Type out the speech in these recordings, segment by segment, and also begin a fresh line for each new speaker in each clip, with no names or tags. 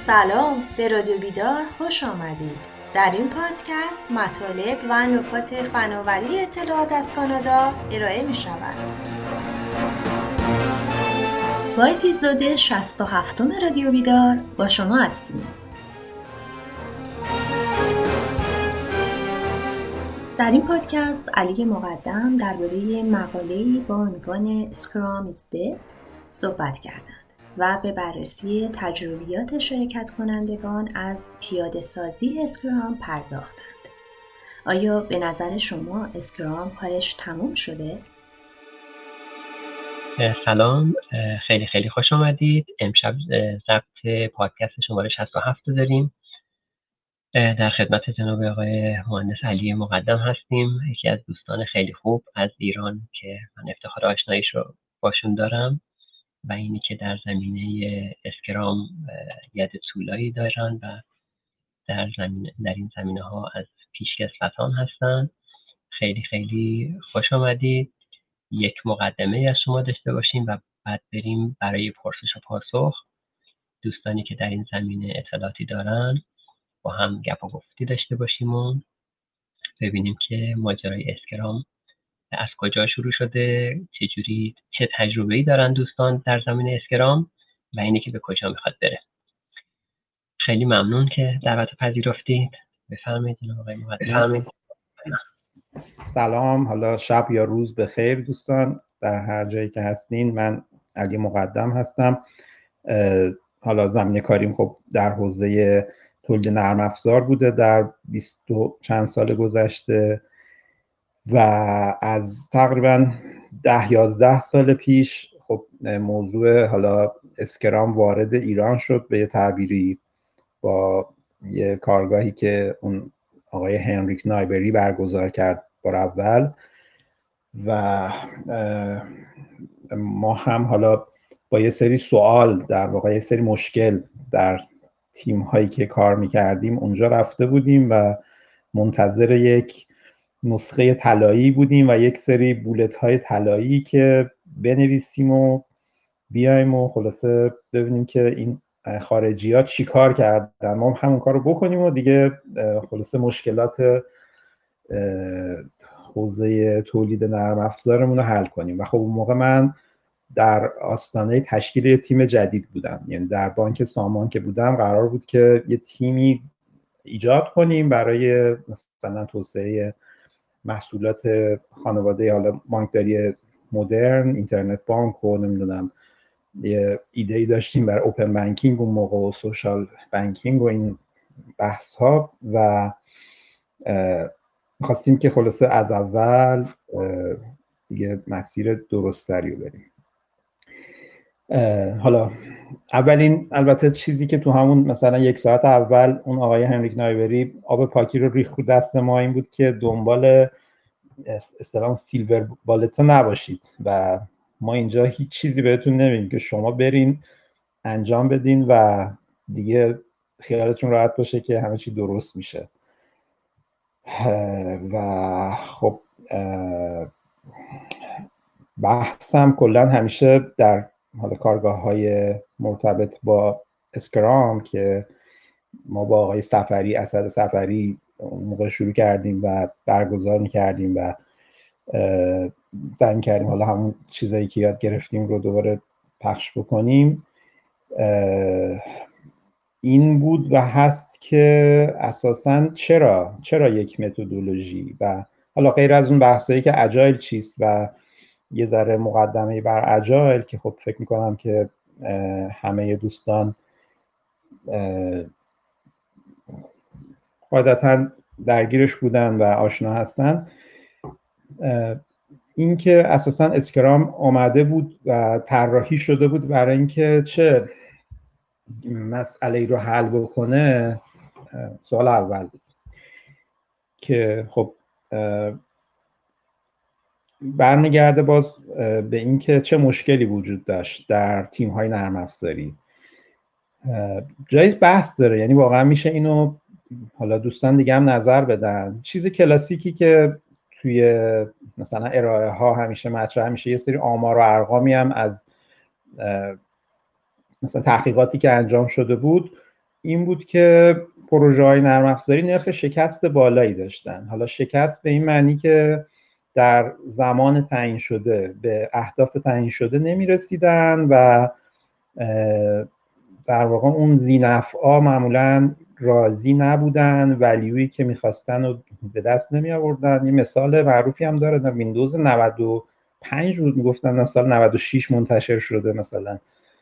سلام، به رادیو بیدار خوش آمدید. در این پادکست مطالب و نکات فناوری اطلاعات از کانادا ارائه می شود. با اپیزود 67 رادیو بیدار با شما هستیم. در این پادکست علی مقدم درباره مقاله‌ای با عنوان اسکرام is dead صحبت کردند و به بررسی تجربیات شرکت کنندگان از پیاده سازی اسکرام پرداختند. آیا به نظر شما اسکرام کارش تموم شده؟
سلام، خیلی خوش آمدید. امشب ضبط پادکست شماره 67 رو داریم. در خدمت جناب آقای مهندس علی مقدم هستیم، یکی از دوستان خیلی خوب از ایران که من افتخار آشناییش رو باشون دارم و اینی که در زمینه اسکرام ید طولایی دارن و در این زمینه ها از پیشکسوتان هستن. خیلی خوش آمدید. یک مقدمه از شما داشته باشیم و بعد بریم برای پرسش و پاسخ. دوستانی که در این زمینه اطلاعاتی دارن با هم گپ و گفتی داشته باشیم و ببینیم که ماجرای اسکرام از کجا شروع شده، چه تجربه‌ای دارن دوستان در زمینه اسکرام و اینی که به کجا میخواد بره. خیلی ممنون که دعوت پذیرفتید. بفرمایید جناب آقای مقدم.
سلام، حالا شب یا روز بخیر دوستان در هر جایی که هستین. من علی مقدم هستم. حالا زمینه کاریم خب در حوزه تولید نرم افزار بوده در 20 چند سال گذشته و از تقریبا 10-11 سال پیش خب موضوع حالا اسکرام وارد ایران شد به یه تعبیری با یه کارگاهی که اون آقای هنریک نایبری برگزار کرد بار اول و ما هم حالا با یه سری سوال در واقع یه سری مشکل در تیم هایی که کار میکردیم اونجا رفته بودیم و منتظر یک نسخه طلایی بودیم و یک سری بولت های طلایی که بنویسیم و بیایم و خلاصه ببینیم که این خارجی ها چی کار کردن، ما همون کار رو بکنیم و دیگه خلاصه مشکلات حوزه تولید نرم افزارمون رو حل کنیم. و خب اون موقع من در آستانه تشکیل تیم جدید بودم، یعنی در بانک سامان که بودم قرار بود که یه تیمی ایجاد کنیم برای مثلا توسعه محصولات خانواده، حالا بانکداری مدرن، اینترنت بانک و نمیدونم یه ایده‌ای داشتیم برای اوپن بانکینگ اون موقع و سوشال بانکینگ و این بحث ها و می‌خواستیم که خلاصه از اول دیگه مسیر درست‌تری رو بریم. حالا البته چیزی که تو همون مثلا 1 ساعت اول اون آقای هنریک نایبری آب پاکی رو ریخت رو دست ما این بود که دنبال اصطلاحاً سیلور بالت نباشید و ما اینجا هیچ چیزی بهتون نمیگیم که شما برین انجام بدین و دیگه خیالتون راحت باشه که همه چی درست میشه. و خب بحثم کلا همیشه در حالا کارگاه‌های مرتبط با اسکرام که ما با آقای صفری، اسد صفری اون موقع شروع کردیم و برگزار می‌کردیم و سعی می‌کردیم حالا همون چیزایی که یاد گرفتیم رو دوباره پخش بکنیم. این بود و هست که اساساً چرا یک متدولوژی و حالا غیر از اون بحثایی که اجایل چیست و یه ذره مقدمه بر اجایل که خب فکر میکنم که همه دوستان قاعدتاً درگیرش بودن و آشنا هستن. این که اساساً اسکرام آمده بود و طراحی شده بود برای اینکه چه مسئله‌ای رو حل بکنه. سوال اول بود که خب برمیگرده باز به این که چه مشکلی وجود داشت در تیم‌های نرم افزاری. جای بحث داره، یعنی واقعا میشه اینو حالا دوستان دیگه هم نظر بدن. چیز کلاسیکی که توی مثلا ارائه ها همیشه مطرح میشه یه سری آمار و ارقامی هم از مثلا تحقیقاتی که انجام شده بود این بود که پروژه‌های نرم افزاری نرخ شکست بالایی داشتن. حالا شکست به این معنی که در زمان تعیین شده به اهداف تعیین شده نمی‌رسیدن و در واقع اون ذی‌نفعا معمولاً راضی نبودن، ولیویی که می‌خواستن رو به دست نمی آوردن. یه مثال معروفی هم داره، در ویندوز 95 بود، میگفتن سال 96 منتشر شده مثلا.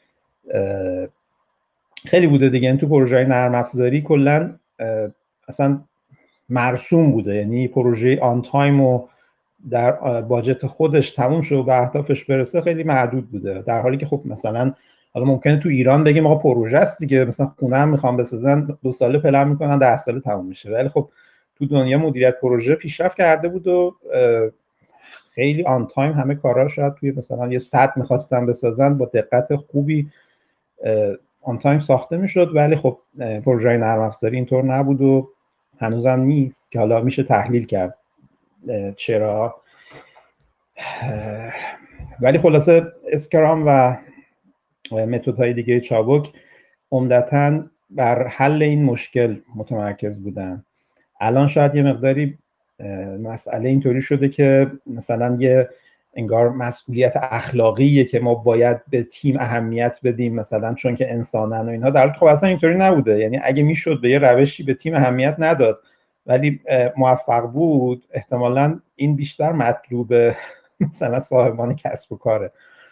خیلی بوده دیگه. این تو پروژه نرم افزاری کلا اصلا مرسوم بوده، یعنی پروژه آن تایم و در باجت خودش تموم شد و به اهدافش برسه خیلی معدود بوده، در حالی که خب مثلا حالا ممکنه تو ایران بگیم آقا پروژه است دیگه، مثلا خونه هم میخوام بسازن 2 ساله پلن میکنن 10 ساله تموم میشه، ولی خب تو دنیا مدیریت پروژه پیشرفت کرده بود و خیلی آن تایم همه کارا شاید توی مثلا یه سد میخواستن بسازن با دقت خوبی آن تایم ساخته میشد، ولی خب پروژه نرم افزاری اینطور نبود و هنوزم نیست که حالا میشه تحلیل کرد چرا. ولی خلاصه اسکرام و متدهای دیگه چابک عمدتاً بر حل این مشکل متمرکز بودن. الان شاید یه مقداری مسئله اینطوری شده که مثلا یه انگار مسئولیت اخلاقیه که ما باید به تیم اهمیت بدیم مثلا چون که انسانن و اینها، در حالی که خب اصلا اینطوری نبوده. یعنی اگه میشد به یه روشی به تیم اهمیت نداد ولی موفق بود، احتمالاً این بیشتر مطلوب مثلا صاحبان کسب و کاره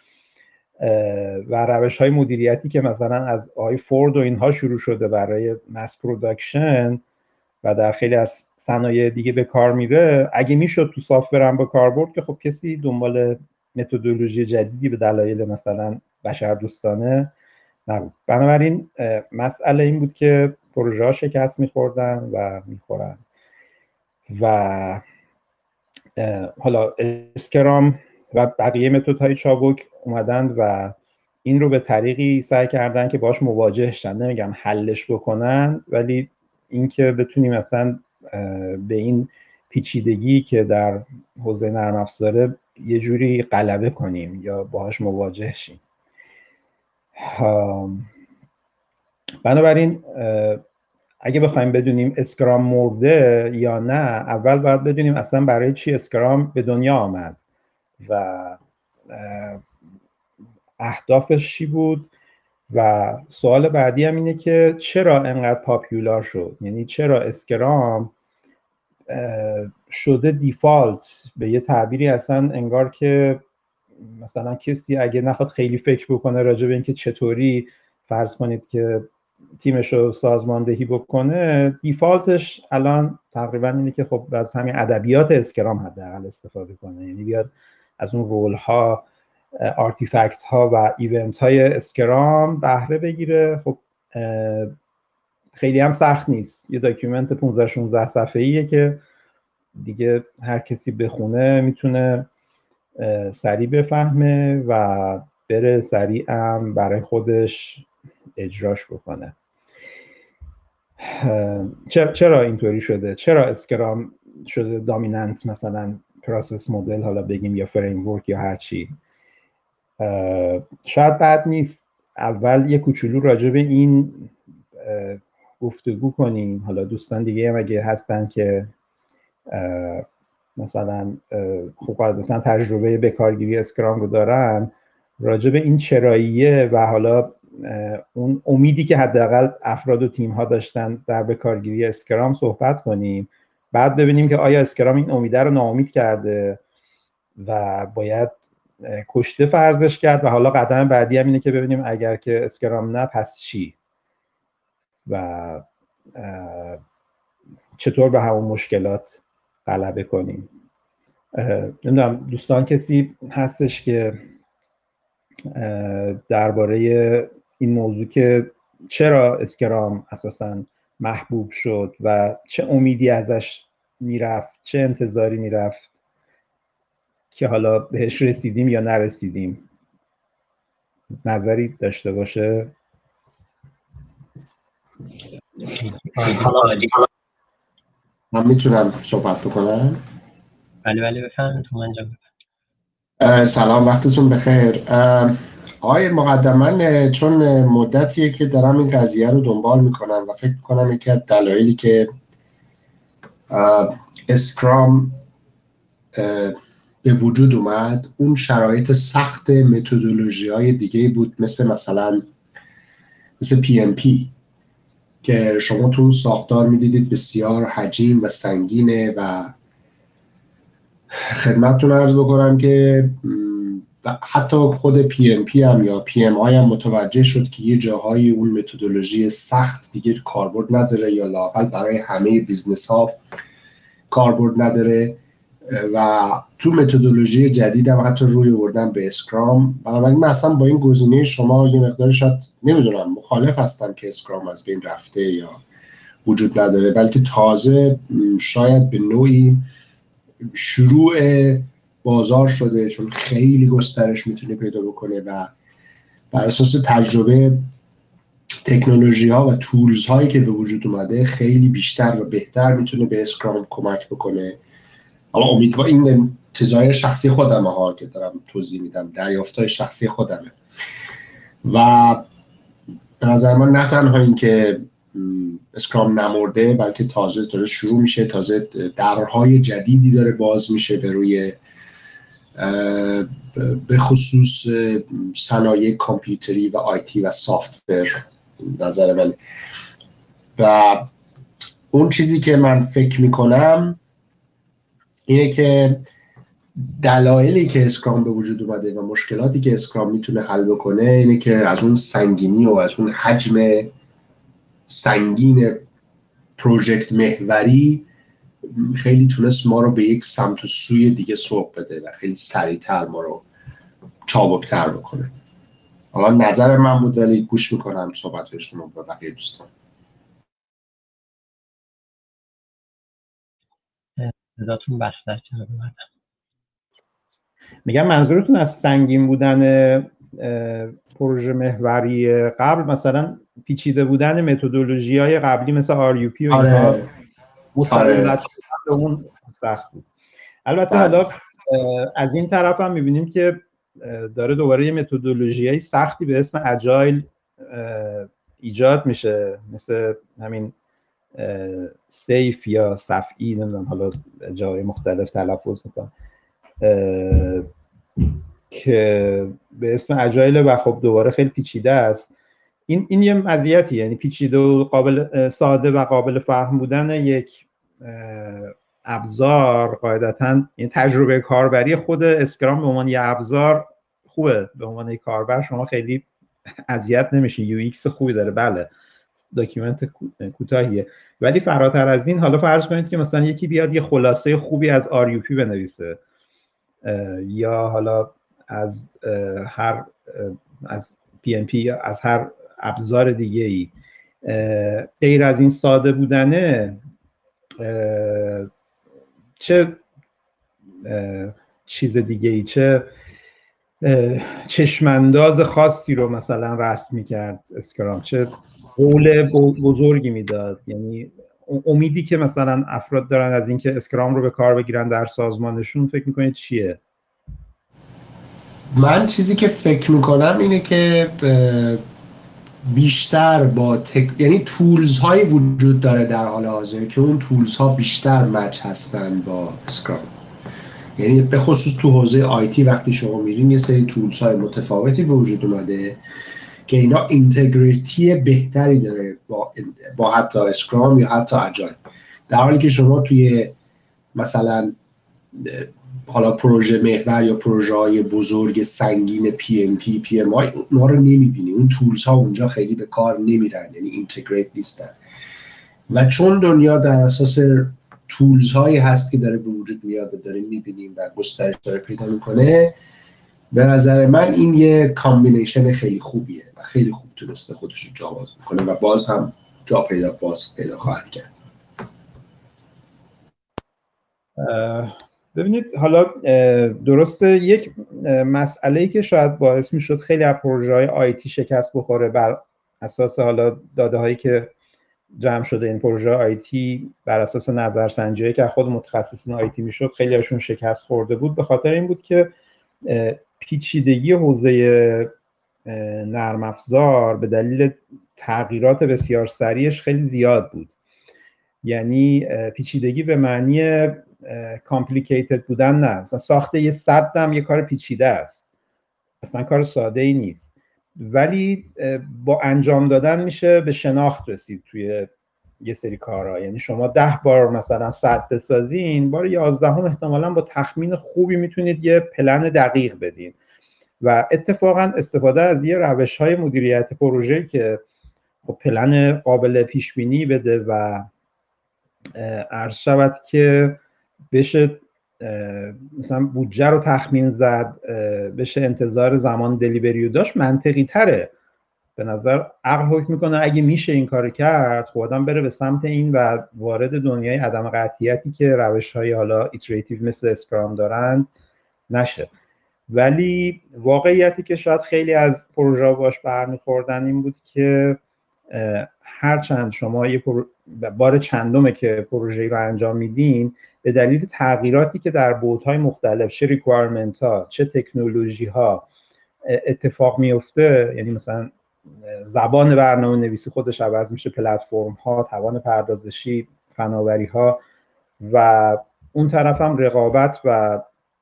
و روش‌های مدیریتی که مثلا از آقای فورد و اینها شروع شده برای مس پروداکشن و در خیلی از صنایع دیگه به کار میره، اگه میشد تو سافت‌ور هم به کار برد که خب کسی دنبال متدولوژی جدیدی به دلایل مثلا بشردوستانه نبود. بنابراین مسئله این بود که پروژه ها شکست میخوردن و میخورن و حالا اسکرام و بقیه متدهای چابک اومدن و این رو به طریقی سعی کردن که باش مواجه شن، نمیگم حلش بکنن، ولی اینکه بتونیم مثلا به این پیچیدگی که در حوزه نرم افزاره یه جوری غلبه کنیم یا باهاش مواجه شیم. بنابراین اگه بخوایم بدونیم اسکرام مرده یا نه، اول باید بدونیم اصلا برای چی اسکرام به دنیا آمد و اهدافش چی بود و سوال بعدی هم اینه که چرا انقدر پاپیولار شد، یعنی چرا اسکرام شده دیفالت به یه تعبیری اصلا انگار که مثلا کسی اگه نخواد خیلی فکر بکنه راجع به اینکه چطوری فرض کنید که تیمش رو سازماندهی بکنه، دیفالتش الان تقریبا اینه که خب از همین ادبیات اسکرام حداقل استفاده کنه، یعنی بیاد از اون رول ها، آرتیفکت ها و ایونت های اسکرام بهره بگیره. خب خیلی هم سخت نیست، یه داکیومنت 15-16 صفحه‌ایه که دیگه هر کسی بخونه میتونه سریع بفهمه و بره سریع هم برای خودش اجراش بکنه. چرا اینطوری شده؟ چرا اسکرام شده دامیننت مثلا پروسس مدل، حالا بگیم یا فریم ورک یا هر چی؟ شاید بد نیست اول یه کوچولو راجع به این گفتگو کنیم. حالا دوستان دیگه هم اگه هستن که مثلا خب قاعدتا تجربه به کارگیری اسکرام رو دارن، راجع به این چراییه و حالا اون امیدی که حداقل افراد و تیم ها داشتن در به کارگیری اسکرام صحبت کنیم، بعد ببینیم که آیا اسکرام این امیده رو ناامید کرده و باید کشته فرضش کرد و حالا قدم بعدی هم اینه که ببینیم اگر که اسکرام نه پس چی و چطور به همون مشکلات غلبه کنیم. نمیدونم دوستان کسی هستش که درباره این موضوع که چرا اسکرام اساساً محبوب شد و چه امیدی ازش میرفت، چه انتظاری میرفت که حالا بهش رسیدیم یا نرسیدیم، نظری داشته باشه؟
من میتونم صحبت بکنم؟
بله بفرمایید.
سلام، وقتتون بخیر. آقای مقدم، من چون مدتیه که دارم این قضیه رو دنبال میکنم و فکر میکنم یکی از دلایلی که اسکرام به وجود اومد اون شرایط سخت متدولوژی های دیگه بود، مثل PMP که شما تو ساختار میدیدید بسیار حجیم و سنگینه و خدمتتون عرض بکنم که حتی خود PMP هم یا PMI هم متوجه شد که یه جاهای اون متدولوژی سخت دیگه کاربرد نداره یا لااقل برای همه بیزنس ها کاربرد نداره و تو متدولوژی جدید هم حتی روی آوردن به اسکرام. بنابراین من اصلا با این گزینه شما یه مقدار شاید نمیدونم مخالف هستم که اسکرام از بین رفته یا وجود نداره، بلکه تازه شاید به نوعی شروع بازار شده، چون خیلی گسترش میتونه پیدا بکنه و بر اساس تجربه تکنولوژی ها و تولز هایی که به وجود اومده خیلی بیشتر و بهتر میتونه به اسکرام کمک بکنه. حالا امیدوارم، این انتظار شخصی خودمه ها که دارم توضیح میدم، دریافتای شخصی خودمه و به نظر من نه تنها این که اسکرام نمرده بلکه تازه داره شروع میشه، تازه درهای جدیدی داره باز میشه به روی به خصوص صنایع کامپیوتری و آیتی و سافت‌ور نظر من. و اون چیزی که من فکر میکنم اینه که دلایلی که اسکرام به وجود اومده و مشکلاتی که اسکرام میتونه حل بکنه اینه که از اون سنگینی و از اون حجم سنگین پروژکت محوری خیلی تونست ما رو به یک سمت و سوی دیگه سوق بده و خیلی سریعتر ما رو چابکتر بکنه. حالا نظر من بود ولی گوش میکنم صحبت‌هایشون رو با بقیه دوستان.
صداتون بسته چرا اومدم.
میگم منظورتون از سنگین بودن پروژه محوری قبل مثلا پیچیده بودن متدولوژی‌های قبلی مثل RUP و اینها مسلط اون سخت بود. البته حالا از این طرف هم می‌بینیم که داره دوباره یه متدولوژی‌های سختی به اسم اجایل ایجاد میشه، مثل همین سیف یا صفئی، نمیدونم حالا جای مختلف تلفظ میکنم، که به اسم اجایل و خب دوباره خیلی پیچیده است. این یه مزیتی، یعنی پیچیده و قابل ساده و قابل فهم بودن یک ابزار قاعدتاً این تجربه کاربری خود اسکرام به عنوان یه ابزار خوبه. به عنوان یک کاربر شما خیلی اذیت نمیشین، یو ایکس خوبی داره، بله داکیومنت کوتاهیه، ولی فراتر از این حالا فرض کنید که مثلا یکی بیاد یه خلاصه خوبی از RUP بنویسه یا حالا از PMP یا از هر ابزار دیگه ای، غیر از این ساده بودنه چه چیز دیگه ای، چه چشمانداز خاصی رو مثلا رسم میکرد اسکرام، چه قول بزرگی میداد، یعنی امیدی که مثلا افراد دارن از اینکه اسکرام رو به کار بگیرن در سازمانشون فکر میکنید چیه؟
من چیزی که فکر میکنم اینه که بیشتر با یعنی تولز های وجود داره در حال حاضر که اون تولز ها بیشتر مچ هستن با اسکرام. یعنی به خصوص تو حوزه آیتی وقتی شما میرین یه سری تولز های متفاوتی به وجود اومده که اینا اینتگریتی بهتری داره با حتی اسکرام یا حتی اجایل، در حالی که شما توی مثلا حالا پروژه محور یا پروژه های بزرگ سنگین PMP PMI اونها رو نمیبینی، اون تولز ها اونجا خیلی به کار نمیرن، یعنی اینتگریت نیستن. و چون دنیا در اساس تولز هایی هست که داره به وجود میاد، داریم میبینیم و گسترش داره پیدا میکنه، به نظر من این یه کامبینیشن خیلی خوبیه و خیلی خوب تونسته خودش رو جا باز میکنه و باز هم جا پیدا خواهد کرد.
ببینید حالا درسته یک مسئله‌ای که شاید باعث میشد خیلی از پروژه‌های آیتی شکست بخوره بر اساس حالا داده‌هایی که جمع شده این پروژه آیتی، بر اساس نظرسنجی‌هایی که خود متخصصین آیتی میشد خیلی هاشون شکست خورده بود، به خاطر این بود که پیچیدگی حوزه نرم افزار به دلیل تغییرات بسیار سریعش خیلی زیاد بود. یعنی پیچیدگی به معنی کامپلیکیتد بودن نه، مثلا ساخت یه سد هم یه کار پیچیده است، اصلا کار ساده ای نیست، ولی با انجام دادن میشه به شناخت رسید توی یه سری کارها. یعنی شما 10 بار مثلا سد بسازین، بار 11 احتمالاً با تخمین خوبی میتونید یه پلن دقیق بدین. و اتفاقا استفاده از یه روش‌های مدیریت پروژه که خب پلن قابل پیش بینی بده و عرض شود که بشه مثلا بودجه رو تخمین زد، بشه انتظار زمان دلیوری رو داشت، منطقی تره به نظر. عقل حکم میکنه اگه میشه این کار کرد، خب آدم بره به سمت این و وارد دنیای عدم قطعیتی که روش‌های حالا ایتریتیو مثل اسکرام دارند نشه. ولی واقعیتی که شاید خیلی از پروژه باش برمیخوردن این بود که هرچند شما یه بار چندمه که پروژه رو انجام میدین، به دلیل تغییراتی که در بعدهای مختلف، چه ریکوایرمنت ها چه تکنولوژی ها اتفاق میفته، یعنی مثلا زبان برنامه نویسی خودش عوض میشه، پلتفرم ها، توان پردازشی، فناوری ها، و اون طرف هم رقابت و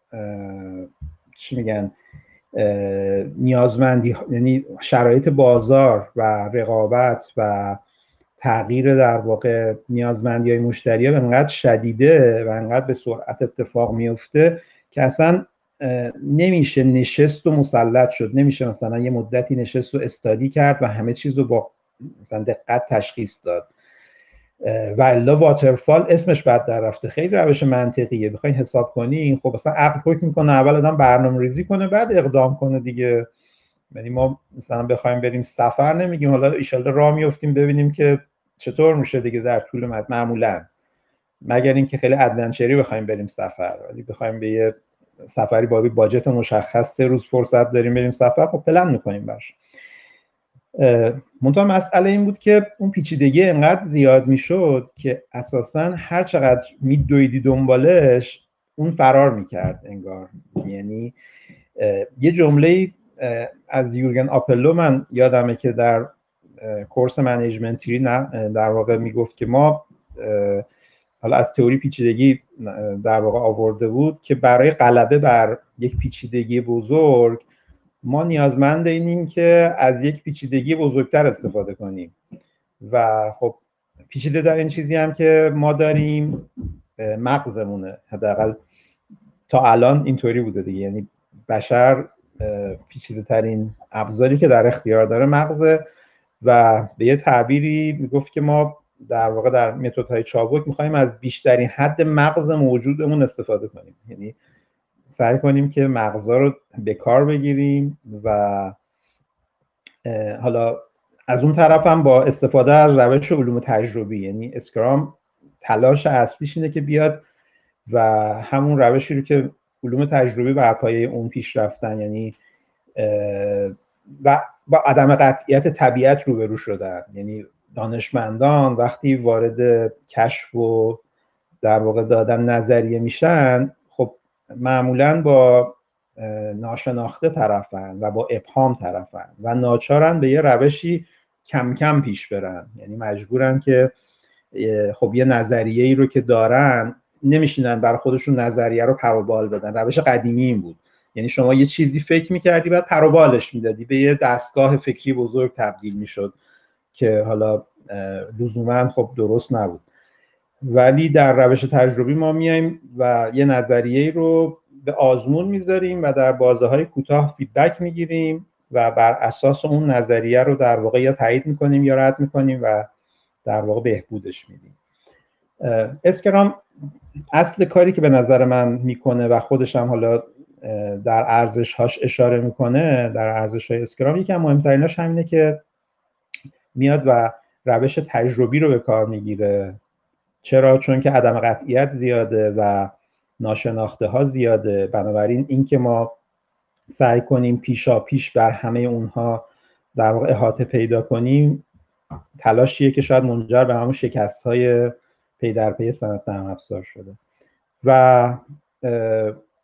چی میگن نیازمندی، یعنی شرایط بازار و رقابت و تغییر در واقع نیازمندی های مشتری ها انقدر شدیده و انقدر به سرعت اتفاق میفته که اصلا نمیشه نشست و مسلط شد، نمیشه مثلا یه مدتی نشست و استادی کرد و همه چیز رو با مثلا دقت تشخیص داد. و الا واترفال اسمش بد در رفته. خیلی روش منطقیه، بخواین حساب کنین خب مثلا عقل حکم میکنه اول آدم برنامه‌ریزی کنه بعد اقدام کنه دیگه. یعنی ما مثلا بخوایم بریم سفر نمیگیم حالا ایشالله راه میافتیم ببینیم که چطور میشه دیگه در طول معمولا، مگر اینکه خیلی ادونچری بخوایم بریم سفر. ولی بخوایم به یه سفری با باجت مشخص 3 روز فرصت داریم بریم سفر، خب پلن میکنیم براش. منتها مسئله این بود که اون پیچیدگی انقدر زیاد میشد که اساساً هر چقدر میدویدی دنبالش اون فرار میکرد انگار. یعنی یه جمله از یورگن آپلو من یادمه که در کورس منیجمنت تری در واقع میگفت که ما حالا از تئوری پیچیدگی در واقع آورده بود که برای غلبه بر یک پیچیدگی بزرگ ما نیازمند اینیم که از یک پیچیدگی بزرگتر استفاده کنیم. و خب پیچیده در این چیزی هم که ما داریم مغزمونه، حداقل تا الان اینطوری بوده دیگه. یعنی بشر پیچیده ترین ابزاری که در اختیار داره مغزه و به یه تعبیری میگفت که ما در واقع در متدهای چابک میخوایم از بیشترین حد مغز موجودمون استفاده کنیم. یعنی سعی کنیم که مغزا رو به کار بگیریم و حالا از اون طرف هم با استفاده از روش علوم تجربی، یعنی اسکرام تلاش اصلیش اینه که بیاد و همون روشی رو که علوم تجربی بر پایه اون پیش رفتن، یعنی و با عدم قطعیت طبیعت روبرو شدن. یعنی دانشمندان وقتی وارد کشف و در واقع دادن نظریه میشن، خب معمولاً با ناشناخته طرفن و با ابهام طرفن و ناچارن به یه روشی کم کم پیش برن. یعنی مجبورن که خب یه نظریه‌ای رو که دارن نمیشینن برای خودشون نظریه رو پروبال بدن. روش قدیمی این بود، یعنی شما یه چیزی فکر میکردی بعد پروبالش میدادی، به یه دستگاه فکری بزرگ تبدیل میشد که حالا لزوما خب درست نبود. ولی در روش تجربی ما میایم و یه نظریه رو به آزمون میذاریم و در بازه‌های کوتاه فیدبک میگیریم و بر اساس اون نظریه رو در واقع یا تایید میکنیم یا رد میکنیم و در واقع بهبودش میدیم. اسکرام اصل کاری که به نظر من میکنه و خودش هم حالا در ارزش‌هاش اشاره میکنه، در ارزش‌های اسکرام یکی از مهمتریناش همینه که میاد و روش تجربی رو به کار میگیره. چرا؟ چون که عدم قطعیت زیاده و ناشناخته ها زیاده. بنابراین این که ما سعی کنیم پیشا پیش بر همه اونها در واقع احاطه پیدا کنیم، تلاشیه که شاید منجر به همون شکست های پی در پی صنعت نرم افزار شده. و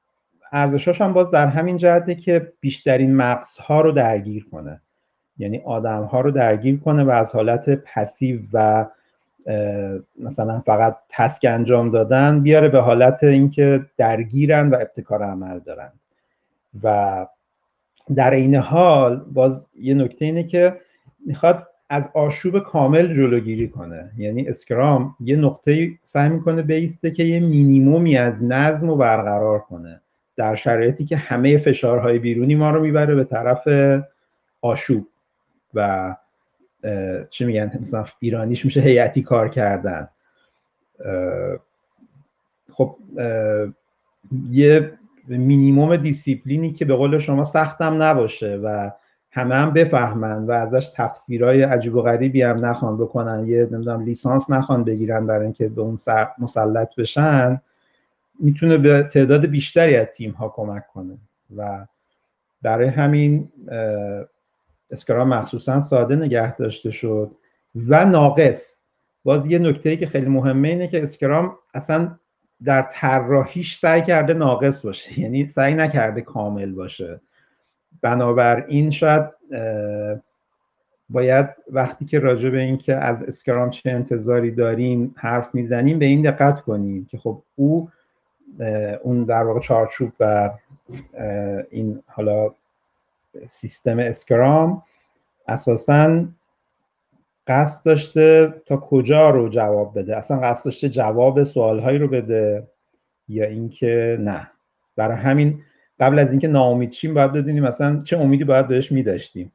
ارزشاش هم باز در همین جهته که بیشترین مغزها رو درگیر کنه، یعنی آدمها رو درگیر کنه و از حالت پسیو و مثلا فقط تسک انجام دادن بیاره به حالت اینکه درگیرن و ابتکار عمل دارن. و در این حال باز یه نکته اینه که میخواد از آشوب کامل جلوگیری کنه، یعنی اسکرام یه نقطه سعی میکنه بیسته که یه مینیمومی از نظم رو برقرار کنه در شرایطی که همه فشارهای بیرونی ما رو میبره به طرف آشوب و چی میگن مثلا ایرانیش میشه هیئتی کار کردن. خب یه مینیموم دیسیپلینی که به قول شما سختم نباشه و همه هم بفهمن و ازش تفسیرهای عجیب و غریبی هم نخوان بکنن، یه نمیدونم لیسانس نخوان بگیرن برای اینکه به اون مسلط بشن، میتونه به تعداد بیشتری از تیم ها کمک کنه. و برای همین اسکرام مخصوصا ساده نگه داشته شد و ناقص. باز یه نکته‌ای که خیلی مهمه اینه که اسکرام اصلا در طراحیش سعی کرده ناقص باشه، یعنی سعی نکرده کامل باشه. بنابراین شاید باید وقتی که راجع به این که از اسکرام چه انتظاری داریم حرف میزنیم به این دقت کنیم که خب اون در واقع چارچوب و این حالا سیستم اسکرام اساساً قصد داشته تا کجا رو جواب بده، اصلا قصد داشته جواب سوالهایی رو بده یا اینکه نه. برای همین قبل از اینکه ناامید شیم باید بدونیم مثلا چه امیدی باید بهش می‌داشتیم.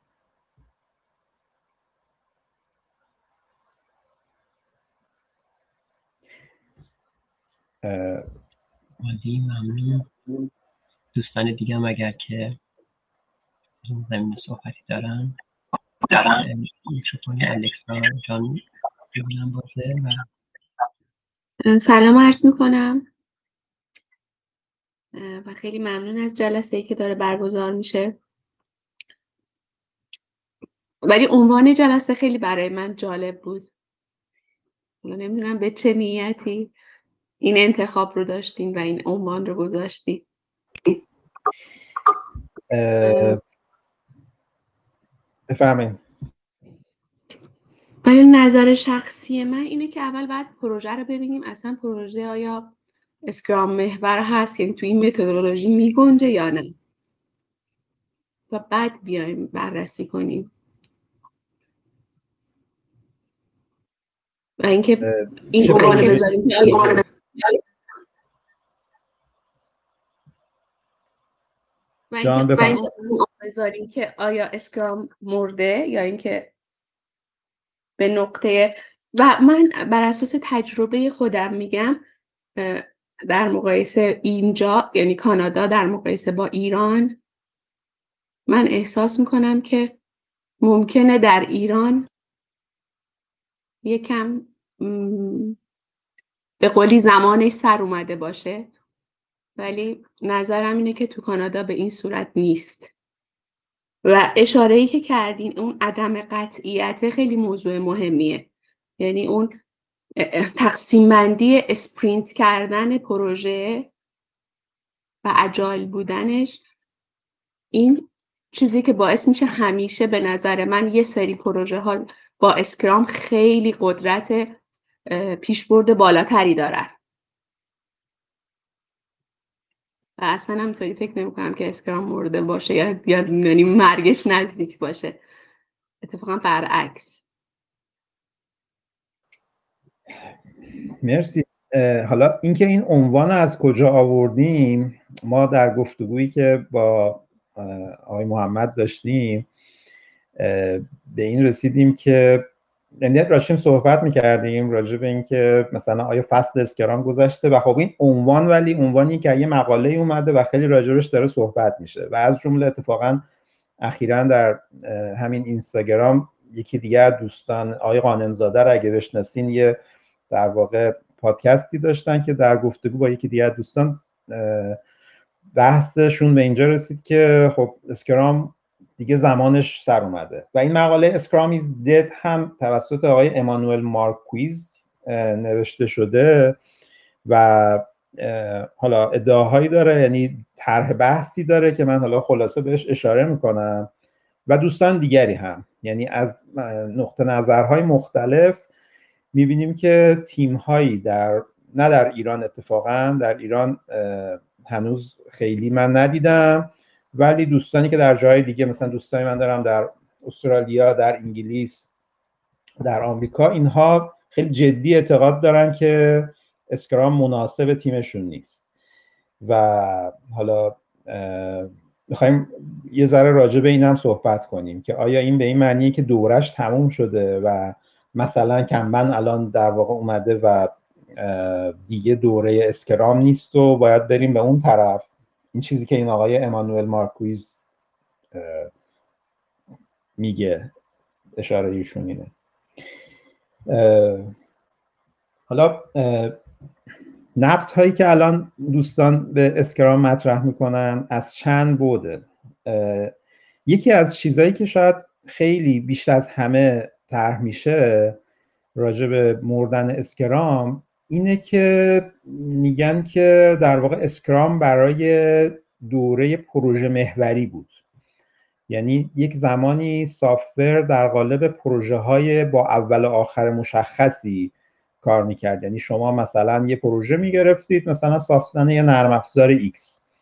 عالی، ممنون. دوستان دیگه هم اگر که این زمین صحبتی دارن میکروفون الکسا جان ببینم بازه.
و سلام عرض میکنم و خیلی ممنون از جلسه‌ای که داره برگزار میشه. ولی عنوان جلسه خیلی برای من جالب بود. نمیدونم به چه نیتی این انتخاب رو داشتین و این عنوان رو گذاشتین.
بفرمایید.
ولی نظر شخصی من اینه که اول باید پروژه رو ببینیم اصلا پروژه آیا اسکرام محور هست، یعنی تو این متدولوژی میگنجه یا نه، و بعد بیایم بررسی کنیم. و اینکه این عنوان بذاریم بذاریم که آیا اسکرام مرده یا اینکه به نقطه. و من بر اساس تجربه خودم میگم در مقایسه اینجا یعنی کانادا در مقایسه با ایران، من احساس میکنم که ممکنه در ایران یکم به قولی زمانش سر اومده باشه، ولی نظرم اینه که تو کانادا به این صورت نیست. و اشاره‌ای که کردین اون عدم قطعیت خیلی موضوع مهمیه، یعنی اون تقسیم بندی اسپرینت کردن پروژه و اجایل بودنش، این چیزی که باعث میشه همیشه به نظر من یه سری پروژه ها با اسکرام خیلی قدرت پیشبرد بالاتری دارن و اصلا همینطوری فکر نمی کنم که اسکرام مرده باشه یا یعنی مرگش نزدیک باشه، اتفاقا برعکس.
مرسی. حالا اینکه این عنوان از کجا آوردیم، ما در گفتگویی که با آقای محمد داشتیم به این رسیدیم که یعنی راشیم صحبت میکردیم راجع به این که مثلا آیا فصل اسکرام گذشته و خب این عنوان، ولی عنوانی که یه مقاله اومده و خیلی راجعش داره صحبت میشه و از جمله اتفاقا اخیراً در همین اینستاگرام یکی دیگه از دوستان آقای قانمزاده رو اگه بشناسین یه در واقع پادکستی داشتن که در گفتگو با یکی دیگه از دوستان بحثشون به اینجا رسید که خب اسکرام دیگه زمانش سر اومده و این مقاله اسکرام ایز دد هم توسط آقای امانوئل مارکویز نوشته شده و حالا ادعاهایی داره، یعنی طرح بحثی داره که من حالا خلاصه بهش اشاره میکنم و دوستان دیگری هم، یعنی از نقطه نظرهای مختلف میبینیم که تیم‌هایی نه در ایران، اتفاقا در ایران هنوز خیلی من ندیدم، ولی دوستانی که در جای دیگه، مثلا دوستانی من دارم در استرالیا، در انگلیس، در آمریکا، اینها خیلی جدی اعتقاد دارن که اسکرام مناسب تیمشون نیست. و حالا میخوایم یه ذره راجع به اینم صحبت کنیم که آیا این به این معنیه که دورش تموم شده و مثلا کنبن الان در واقع اومده و دیگه دوره اسکرام نیست و باید بریم به اون طرف؟ این چیزی که این آقای امانوئل مارکویز میگه، اشاره ایشون اینه. حالا نقد هایی که الان دوستان به اسکرام مطرح میکنن از چند بوده. یکی از چیزایی که شاید خیلی بیشتر از همه طرح میشه راجع به مردن اسکرام اینه که میگن که در واقع اسکرام برای دوره پروژه محوری بود. یعنی یک زمانی سافت‌ور در قالب پروژه های با اول و آخر مشخصی کار میکرد. یعنی شما مثلا یه پروژه میگرفتید، مثلا ساختن یه نرم افزار X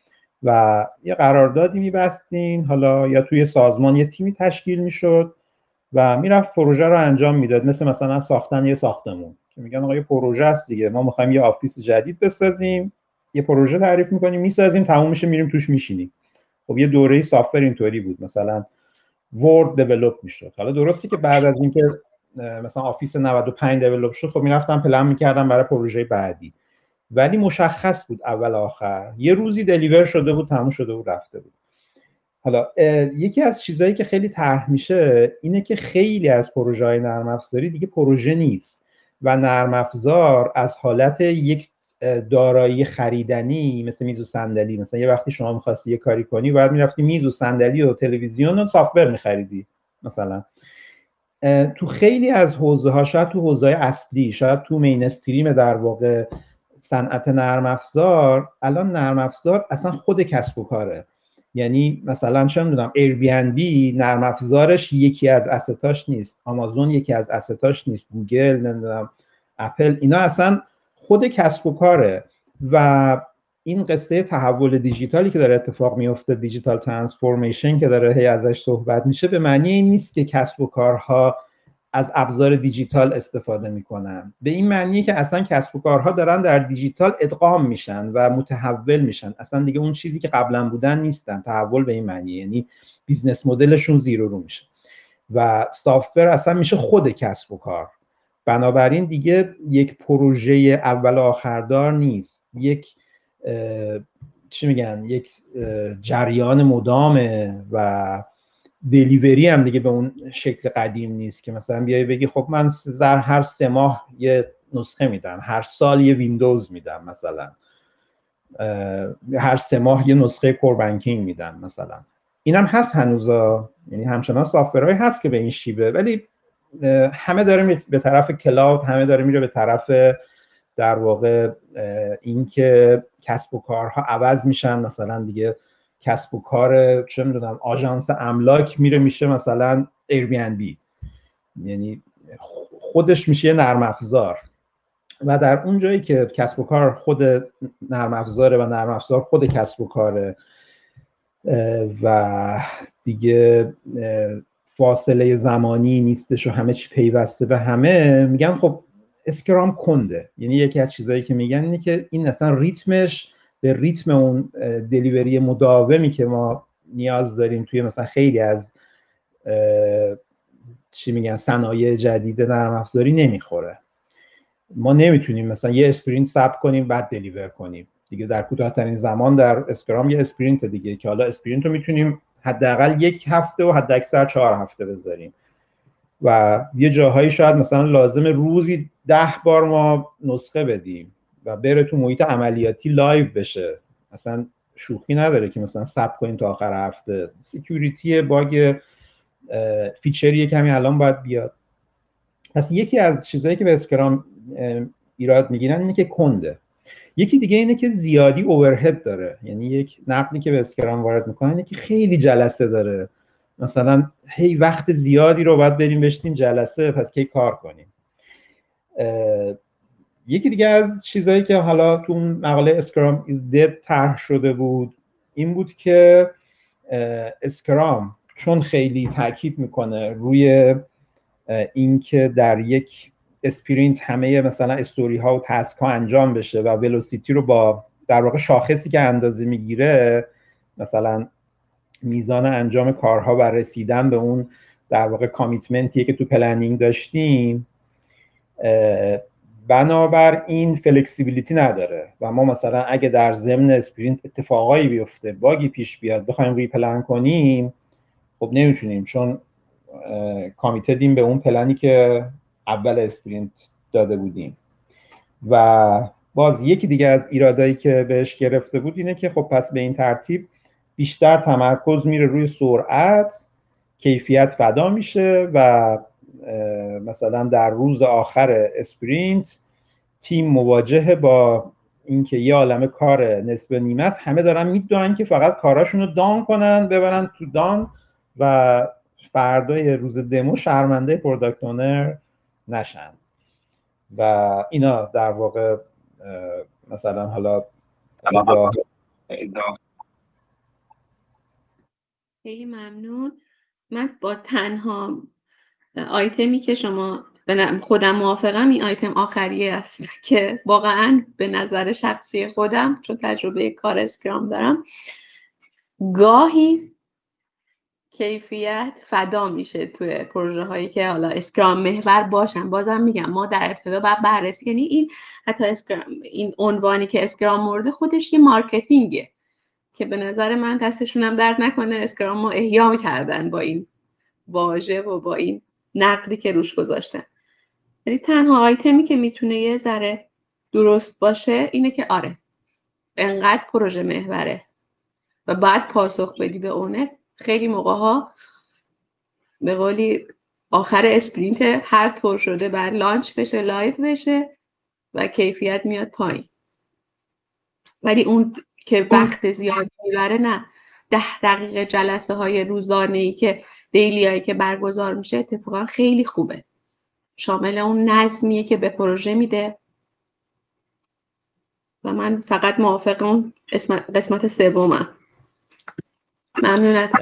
و یه قراردادی میبستین، حالا یا توی سازمان یه تیمی تشکیل میشد و میرفت پروژه رو انجام میداد. مثلا ساختن یه ساختمون که میگن آقا یه پروژه است دیگه، ما میخوایم یه آفیس جدید بسازیم، یه پروژه تعریف میکنیم، میسازیم، تموم میشه، میریم توش میشینیم. خب یه دوره سافت‌ور اینطوری بود، مثلا ورد دیولپ میشد. حالا درسته که بعد از اینکه مثلا آفیس 95 دیولپ شد، خب میرفتن پلن میکردن برای پروژه بعدی، ولی مشخص بود اول آخر، یه روزی دلیور شده بود، تموم شده بود، رفته بود. حالا یکی از چیزایی که خیلی طرح میشه اینه که خیلی از پروژه‌های نرم افزاری دیگه پروژه نیست و نرم افزار از حالت یک دارایی خریدنی مثل میز و صندلی، مثلا یه وقتی شما می‌خواستی یه کاری کنی باید می‌رفتی میز و صندلی و تلویزیون و سافت‌ور می‌خریدی مثلا. تو خیلی از حوزه‌ها، شاید تو حوزه‌های اصلی، شاید تو مینستریم در واقع صنعت نرم افزار، الان نرم افزار اصلا خود کسب و کاره. یعنی مثلا چه می‌دونم ایر بی ان بی نرم افزارش یکی از اسستاش نیست، آمازون یکی از اسستاش نیست، گوگل، نمیدونم اپل، اینا اصلا خود کسب و کاره. و این قصه تحول دیجیتالی که داره اتفاق میفته، دیجیتال ترانسفورمیشن که داره هی ازش صحبت میشه، به معنی این نیست که کسب و کارها از ابزار دیجیتال استفاده میکنن. به این معنیه که اصلا کسب و کارها دارن در دیجیتال ادغام میشن و متحول میشن، اصلا دیگه اون چیزی که قبلا بودن نیستن. تحول به این معنیه یعنی بیزنس مدلشون زیرو رو میشه و سافت‌ور اصلا میشه خود کسب و کار. بنابراین دیگه یک پروژه اول آخردار نیست، یک یک جریان مدامه و دلیوری هم دیگه به اون شکل قدیم نیست که مثلا بیای بگی خب من هر 3 ماه یه نسخه میدم، هر سال یه ویندوز میدم، مثلا هر 3 ماه یه نسخه کور بانکینگ میدم مثلا. اینم هست هنوزا، یعنی همچنان سافت‌ورهایی هست که به این شیبه، ولی همه داره به طرف کلاود، همه داره میره به طرف در واقع این که کسب و کارها عوض میشن. مثلا دیگه کسب و کار چه میدونم آژانس املاک میشه مثلا ایر بی ان بی، یعنی خودش میشه یه نرم افزار. و در اون جایی که کسب و کار خود نرم افزاره و نرم افزار خود کسب و کاره و دیگه فاصله زمانی نیستش و همه چی پیوسته به همه، میگن خب اسکرام کنده. یعنی یکی از چیزایی که میگن اینه که این اصلا ریتمش به ریتم اون دلیوری مداومی که ما نیاز داریم توی مثلا خیلی از صنایع جدید نرم افزاری نمیخوره. ما نمیتونیم مثلا یه اسپرینت ثبت کنیم بعد دلیور کنیم دیگه. در کوتاه‌ترین زمان در اسکرام یه اسپرینت دیگه، که حالا اسپرینت رو میتونیم حداقل 1 هفته و حداکثر 4 هفته بذاریم و یه جاهایی شاید مثلا لازمه روزی 10 بار ما نسخه بدیم و بره تو محیط عملیاتی لایو بشه. مثلا شوخی نداره که مثلا ثبت کنیم تا آخر هفته. سکیوریتی باگ فیچری کمی الان باید بیاد. پس یکی از چیزایی که به اسکرام ایراد میگیرن اینه که کنده. یکی دیگه اینه که زیادی اوورهد داره، یعنی یک نقدی که به اسکرام وارد میکنه اینه که خیلی جلسه داره، مثلا هی وقت زیادی رو باید بریم بشینیم جلسه، پس کی کار کنیم. یکی دیگه از چیزایی که حالا تو اون مقاله اسکرام is dead طرح شده بود این بود که اسکرام چون خیلی تاکید میکنه روی اینکه در یک اسپرینت همه مثلا استوری ها و تاسک ها انجام بشه و ولوسیتی رو با در واقع شاخصی که اندازه میگیره، مثلا میزان انجام کارها و رسیدن به اون در واقع کامیتمنتیه که تو پلنینگ داشتیم، بنابراین فلکسیبیلیتی نداره و ما مثلا اگه در ضمن اسپرینت اتفاقایی بیفته، باگی پیش بیاد، بخوایم ریپلن کنیم، خب نمیتونیم چون کامیتدیم به اون پلنی که اول اسپرینت داده بودیم. و باز یکی دیگه از ایرادایی که بهش گرفته بود اینه که خب پس به این ترتیب بیشتر تمرکز میره روی سرعت، کیفیت فدا میشه و مثلا در روز آخر اسپرینت تیم مواجهه با اینکه یه عالمه کار نصف نیمه است، همه دارن میدونن که فقط کاراشون رو دان کنن، ببرن تو دان و فردای روز دمو شرمنده پروداکت اونر نشن. و اینا در واقع مثلا حالا
خیلی ممنون. من با تنها آیتمی که شما خودم موافقم این آیتم آخریه است که واقعا به نظر شخصی خودم چون تجربه کار اسکرام دارم گاهی کیفیت فدا میشه توی پروژه هایی که حالا اسکرام محور باشن. بازم میگم ما در ابتدا باید بررسی، یعنی این حتی اسکرام، این عنوانی که اسکرام مورد خودش یه مارکتینگه که به نظر من دستشون هم درد نکنه اسکرام ما احیا کردن با این واژه و با این نقدی که روش گذاشتن. ولی تنها آیتمی که میتونه یه ذره درست باشه اینه که آره انقدر پروژه محوره و بعد پاسخ بدی به اونه. خیلی موقع ها به قولی آخر اسپرینت هر طور شده بعد لانچ بشه، لایو بشه و کیفیت میاد پایین. ولی اون که وقت زیاد میبره نه، 10 دقیقه جلسه های روزانه‌ای که دیلی هایی که برگزار میشه اتفاقا خیلی خوبه، شامل اون نظمیه که به پروژه میده و من فقط موافق اون قسمت سومم. ممنون از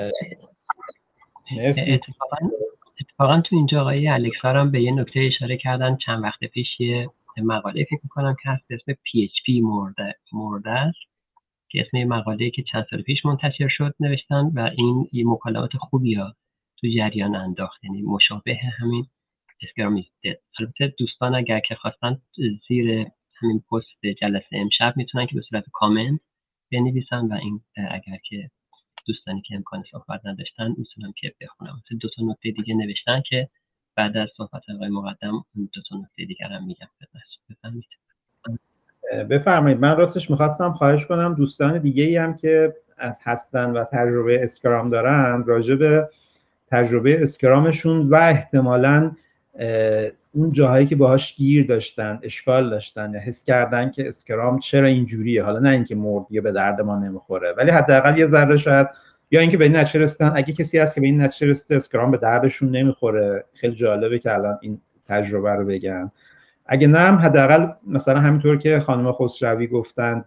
اتفاقا تو اینجا آقای الکسار هم به یه نکته اشاره کردن. چند وقت پیش یه مقاله فکر میکنم که هست اسم PHP مرده است که اسم یه مقاله‌ای که چند سال پیش منتشر شد نوشتن و این یه مکالمات خوبی ها تو جریان انداخت، یعنی مشابه همین اسکرام ایست. البته دوستان اگر که خواستن زیر همین پست جلسه امشب میتونن که به صورت کامنت بنویسن و این اگر که دوستانی که امکان صحبت نداشتن میتونم که بخونم. مثلا 2 تا نکته دیگه نوشتن که بعد از صحبت آقای مقدم 2 تا نکته دیگر هم میگم خدمتتون.
بفرمایید. من راستش میخواستم خواهش کنم دوستان دیگه‌ای هم که هستن و تجربه اسکرام دارن راجع به تجربه اسکرامشون و احتمالاً اون جاهایی که باهاش گیر داشتن، اشکال داشتن یا حس کردن که اسکرام چرا اینجوریه، حالا نه اینکه مرد یا به درد ما نمیخوره ولی حداقل یه ذره شاید، یا اینکه به این نتیجه رسیدن اگه کسی هست که به این نتیجه رسیده اسکرام به دردشون نمیخوره، خیلی جالبه که الان این تجربه رو بگن. اگه نه هم حداقل مثلا همینطور که خانم خسروی گفتن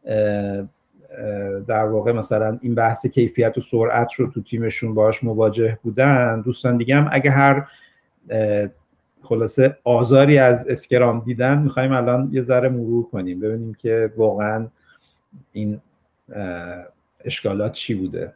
در واقع مثلا این بحث کیفیت و سرعت رو تو تیمشون باهاش مواجه بودن، دوستان دیگه هم اگه هر خلاصه آزاری از اسکرام دیدن میخوایم الان یه ذره مرور کنیم ببینیم که واقعا این اشکالات چی بوده.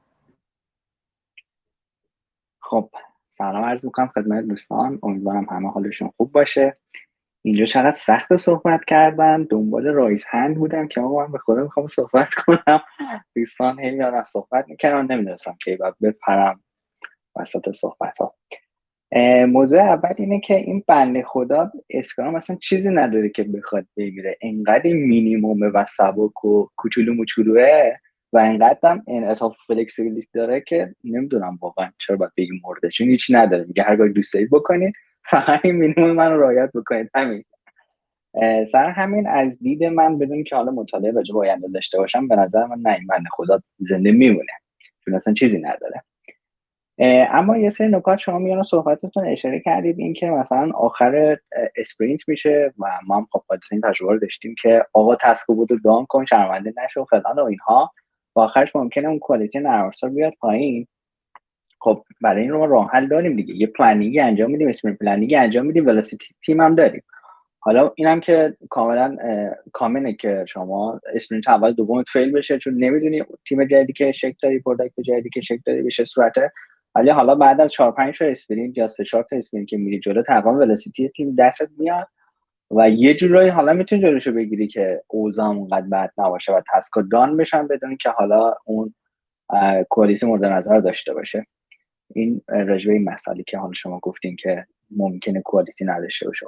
خب سلام عرض میکنم خدمت دوستان، امیدوارم همه حالشون خوب باشه. اینجا چقدر سخت صحبت کردن، دنبال رایز هند بودم که آقا من به خدا میخوام صحبت کنم، دوستان هی میادن صحبت میکردن، نمیدونستم کی باید بپرم وسط صحبت ها. موضوع اول اینه که این بنده خدا اسکرام اصلا چیزی نداره که بخواد بگیره، انقدر مینیمومه و سبک و کوچولو موچولوه و انقدر هم انعطاف فلکسیبیلیتی داره که نمیدونم واقعا چرا باید بگیم مرده، چون هیچی نداره، میگه هر کاری دوست دارید بکنید، همین مینیمم منو رعایت بکنید، همین. سر همین از دید من بدون که حالا مطالعه راجع به آینده داشته باشم، به نظر من نه، این بنده خدا زنده میمونه چون اصلا چیزی نداره. اما یه سری نکات شما میان صحبتتون اشاره کردید، این که مثلا آخر اسپرینت میشه و ما هم خب این تجربه رو داشتیم که آقا تسک بود و دان کن شرمنده نشو فلان و اینها، و آخرش ممکنه اون کوالیتی نرم افزار بیاد پایین. خب برای این رو ما راه حل داریم دیگه، یه پلنینگ انجام میدیم، اسپرینت پلنینگ انجام میدیم، ولوسیتی تیم هم داریم. حالا اینم که کاملا کامنه که شما اسپرینت اول دوم فیل بشه چون نمیدونی تیم جدیدی که شکل داری، پروداکت جدیدی که شکل داری بشه صورته، ولی حالا بعد از 4-5 تا اسپرینت یا 3-4 تا اسپرینت که میری جلو تقریبا ولوسیتی تیم دستت میاد و یه جورایی حالا میتونی جلوشو بگیری که اوضاع اونقدر بد نباشه و تاسکا دان بشن بدون که حالا اون کوالیتی مورد نظر داشته باشه. این راجبه این مسئله که حالا شما گفتین که ممکنه کوالیتی نداشته باشه.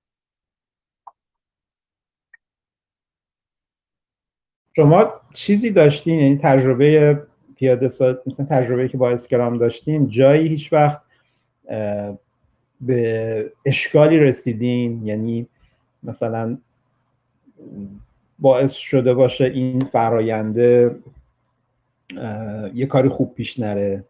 شما چیزی داشتین، یعنی تجربه پیاده سازی مثلا تجربه‌ای که با اسکرام داشتین، جایی هیچ وقت به اشکالی رسیدین؟ یعنی مثلا باعث شده باشه این فراینده یه کاری خوب پیش نره؟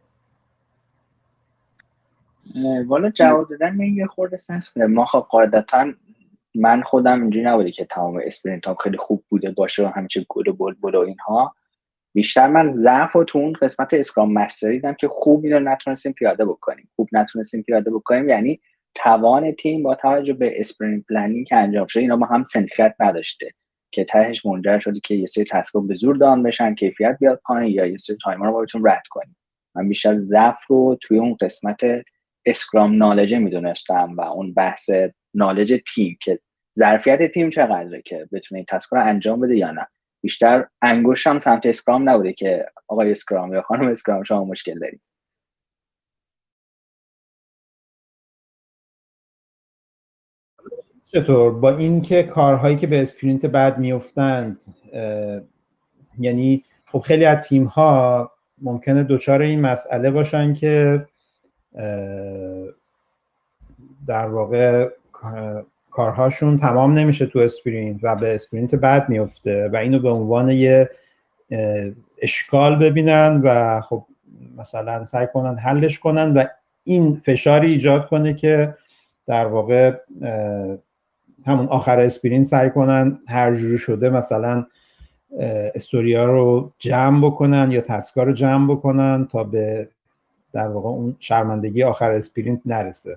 والا جواب دادن من یه خورده سخته. ما خب قاعدتاً من خودم اینجوری نبوده که تمام اسپرینت ها خیلی خوب بوده باشه و همچین گل و بلبل و اینها. بیشتر من ضعف و تو اون قسمت اسکرام مستری دیدم که خوب اینو نتونستیم پیاده بکنیم. یعنی توان تیم با توجه به اسپرینت پلنینگ که انجام شده اینا با هم سنخیت نداشته که تهش منجر شده که یه سری تسکا به زور دان بشن، کیفیت بیاد پایین یا یه سری تایمر رو بهتون رد کنیم. من بیشتر ضعف رو توی اون قسمت اسکرام نالج میدونستم و اون بحث نالج تیم که ظرفیت تیم چقدره که بتونه این تسکا رو انجام بده یا نه. بیشتر انگشتم سمت اسکرام نبوده که آقای اسکرام یا خانم اسکرام شما مشکل دارید.
چطور با این که کارهایی که به اسپرینت بعد میافتند، یعنی خب خیلی از تیم‌ها ممکنه دوچار این مسئله باشن که در واقع کارهاشون تمام نمیشه تو اسپرینت و به اسپرینت بعد میفته و اینو به عنوان یه اشکال ببینن و خب مثلا سعی کنن حلش کنن و این فشاری ایجاد کنه که در واقع همون آخر اسپرینت سعی کنن هر جوری شده مثلا استوریا رو جمع بکنن یا تسکا رو جمع بکنن تا به در واقع اون شرمندگی آخر اسپرینت نرسه.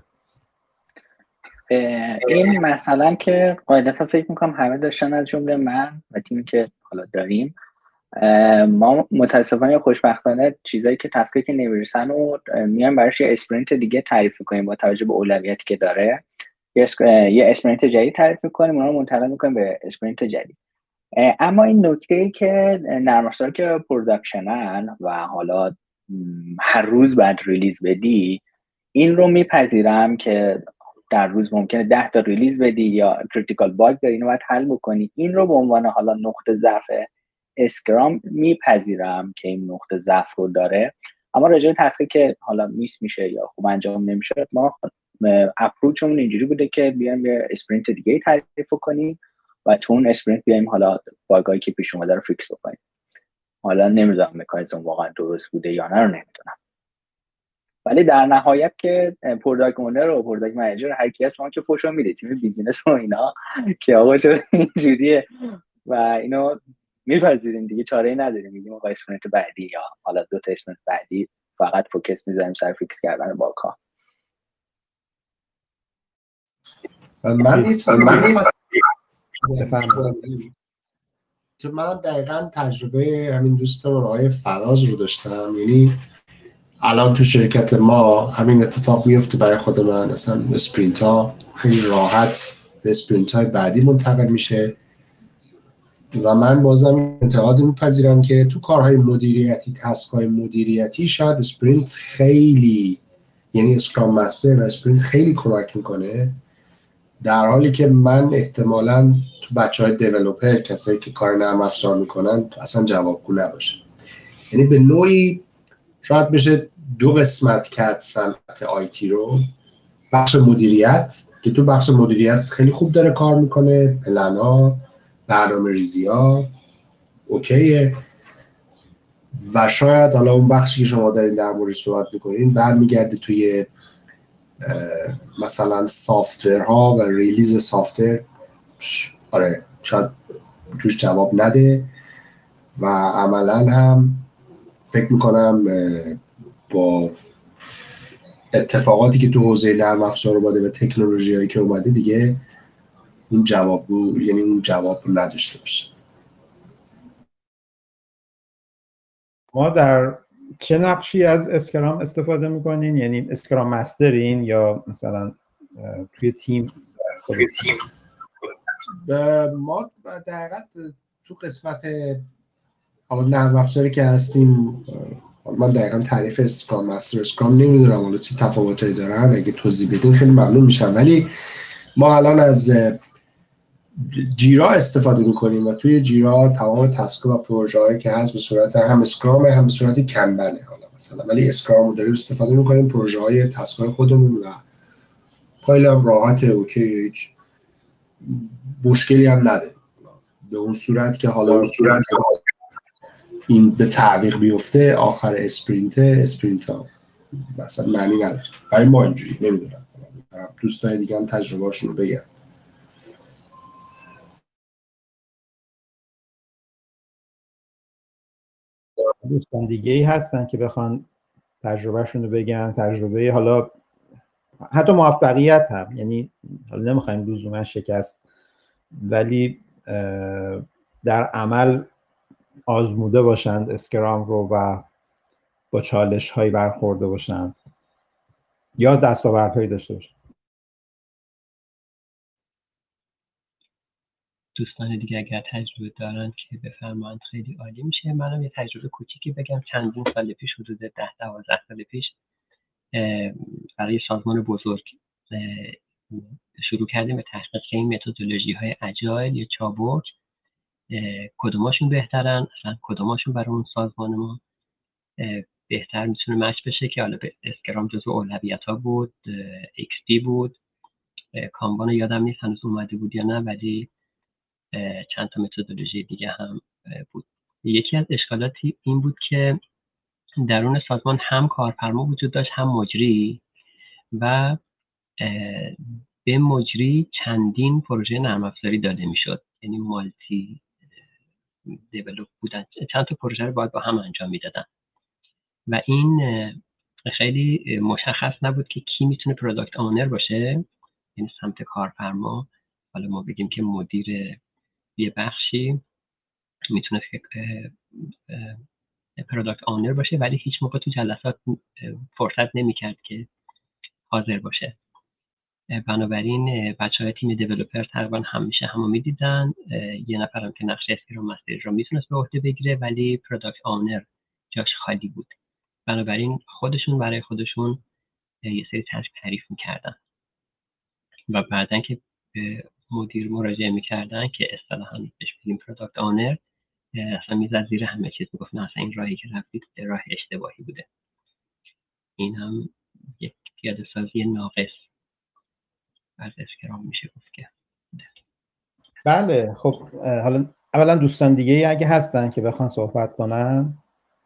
این مثلا که قاعدتا فکر میکنم همه داشتن از جمله من و تیمی که حالا داریم، ما متاسفانه یا خوشبختانه چیزایی که تسکایی که نمیرسن و میان براش یه اسپرینت دیگه تعریف کنیم با توجه به اولویتی که داره، یه اسپرینت جدید تعریف میکنیم، اونا رو منتقل میکنیم به اسپرینت جدید. اما این نکته‌ای که نرم افزار که پروداکشنن و حالا هر روز بعد ریلیز بدی، این رو میپذیرم که در روز ممکنه 10 تا ریلیز بدی یا کریتیکال باگ داری اینو باید حل بکنی. این رو به عنوان حالا نقطه ضعف اسکرام میپذیرم که این نقطه ضعف رو داره. اما راجع به تسکی که حالا میس میشه یا خوب انجام نمیشه، ما اپروچمون اینجوری بوده که بیایم یه اسپرینت دیگه تعریف کنیم و تو اون اسپرینت بیایم حالا باگایی که پیش اومده رو فیکس بکنیم. حالا نمیدونم مکانیزم واقعا درست بوده یا نه رو نمیدونم، ولی در نهایت که پروداکت اونر و پروداکت منیجر هر کی هست ما که فوشو میده تیم بیزینس و اینا که آقا چرا اینجوریه و اینو میپذیریم دیگه، چاره‌ای نداریم، میگیم آقا اسپرینت بعدی یا حالا 2 تا اسپرینت بعدی فقط فوکس میذاریم سر فیکس کردن باگ‌ها.
من منم دقیقاً تجربه همین دوستمون آقای فراز رو داشتم. یعنی الان تو شرکت ما همین اتفاق میفته برای خود من، اصلا اسپرینت ها خیلی راحت به اسپرینت های بعدی منتقل میشه و من بازم انتقاد میپذیرم که تو کارهای مدیریتی، تسک های مدیریتی شاید اسپرینت خیلی، یعنی اسکرام مستر و اسپرینت خیلی کمک میکنه، در حالی که من احتمالاً تو بچهای دیولپر، کسایی که کار نرم افزار میکنن، اصلا جوابگو نباشه. یعنی به نوعی شاید بشه 2 قسمت کرد صنعت آیتی رو، بخش مدیریت که تو بخش مدیریت خیلی خوب داره کار میکنه، پلنا، برنامه ریزی ها اوکیه، و شاید حالا اون بخشی که شما دارین در مورد صحبت میکنین برمیگرده توی مثلا سافتورها و ریلیز سافتور. آره شاید توش جواب نده و عملا هم فکر میکنم با اتفاقاتی که تو حوزه نرم افزار اومده و تکنولوژی هایی که اومده دیگه اون جواب رو، یعنی اون جواب رو نداشته باشه.
ما در چه نقشی از اسکرام استفاده میکنین؟ یعنی اسکرام مسترین یا مثلا توی تیم؟
ما دقیقا تو قسمت نرم افزاری که هستیم، من دقیقا تعریف اسکرام مستر اسکرام نمیدونم حالا چه تفاوتایی دارن، اگه توضیح بدین خیلی ممنون میشم. ولی ما الان از جیرا استفاده میکنیم و توی جیرا تمام تسک و پروژه هایی که هست به صورت هم اسکرام هم به صورت کنبنه حالا مثلا، ولی اسکرام رو داریم استفاده میکنیم پروژه های تسک های خودمون و خیلی هم راحت اوکی، هیچ مشکلی هم نداره به اون صورت که حالا این به تعویق بیفته آخر اسپرینت ها مثلا معنی نداره. برای ما اینجوری نمیدونم، دوستای دیگه هم تجربه هاشون رو بگم.
دوستان دیگه ای هستن که بخوان تجربهشون رو بگن، تجربه حالا حتی موفقیت هم، یعنی حالا نمیخوایم لزوما شکست، ولی در عمل آزموده باشند اسکرام رو و با چالش هایی برخورده باشند یا دستاوردهایی داشته باشند.
دوستان دیگه اگر تجربه دارن که بفرمایند خیلی عالی میشه. منم یه تجربه کوچیکی بگم. چندین سال پیش، حدود 10-12 سال پیش، برای سازمان بزرگ شروع کردیم به تحقیق که این متدولوژی های اجایل یا چابک کدوماشون بهترن، اصلا کدوماشون برای اون سازمان ما بهتر میتونه مچ بشه، که حالا اسکرام جزو اولویت ها بود، XP بود، کانبان یادم نیست هنوز اومده بود یا نه، ولی چند تا متدولوژی دیگه هم بود. یکی از اشکالاتی این بود که درون سازمان هم کارفرما وجود داشت هم مجری، و به مجری چندین پروژه نرم افزاری داده میشد، یعنی مالتی دیولپ بودن، چند تا پروژه رو باید با هم انجام میدادن و این خیلی مشخص نبود که کی میتونه پروداکت اونر باشه، یعنی سمت کارفرما. حالا ما بگیم که مدیر یه بخشی میتونه پروداکت اونر باشه، ولی هیچ موقع تو جلسات فرصت نمیکرد که حاضر باشه. بنابراین بچه‌های تیم دیولپر تقریبا همیشه همو میدیدن، یه نفرم که نقش اسکرام مستر رو میتونست به عهده بگیره، ولی پروداکت اونر جاش خالی بود. بنابراین خودشون برای خودشون یه سری تسک تعریف میکردن و بعدن که به مدیر مراجعه میکردن که اصطلاحاً بهش بگیم پروداکت اونر، اصلا میزد زیر همه چیز، میگفت نه اصلا این راهی که رفتید راه اشتباهی بوده. این هم یک پیاده سازی ناقص از اسکرام میشه گفت که.
بله خب حالا اولا دوستان دیگه ای اگه هستن که بخوان صحبت کنن،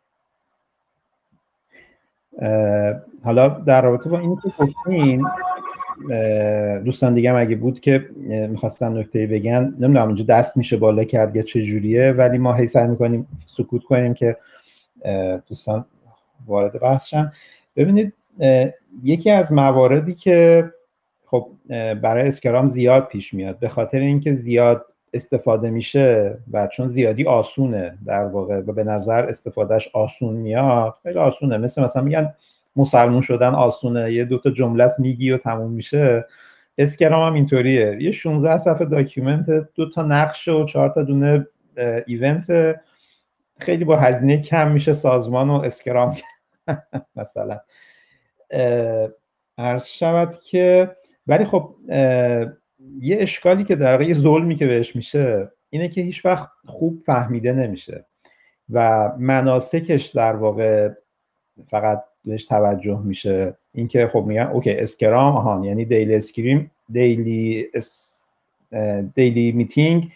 حالا در رابطه با این که گفتین دوستان دیگه هم اگه بود که میخواستن نکته‌ای بگن، نمیدونم اینجا دست میشه بالا کرد یا چه جوریه، ولی ما هی سعی میکنیم سکوت کنیم که دوستان وارد بحث شن. ببینید یکی از مواردی که خب برای اسکرام زیاد پیش میاد به خاطر اینکه زیاد استفاده میشه و چون زیادی آسونه در واقع و به نظر استفادهش آسون میاد، خیلی آسونه، مثلا میگن مسلمون شدن آسونه، یه دوتا جمله است میگی و تموم میشه. اسکرام هم اینطوریه، یه 16 صفحه داکیومنت، 2 تا نقش و 4 تا دونه ایونت، خیلی با هزینه کم میشه سازمان و اسکرام مثلا عرض شود که. ولی خب یه اشکالی که در واقع یه ظلمی که بهش میشه اینه که هیچ وقت خوب فهمیده نمیشه و مناسکش در واقع فقط بهش توجه میشه. اینکه خب میگن اوکی اسکرام یعنی دیلی اسکریم دیلی میتینگ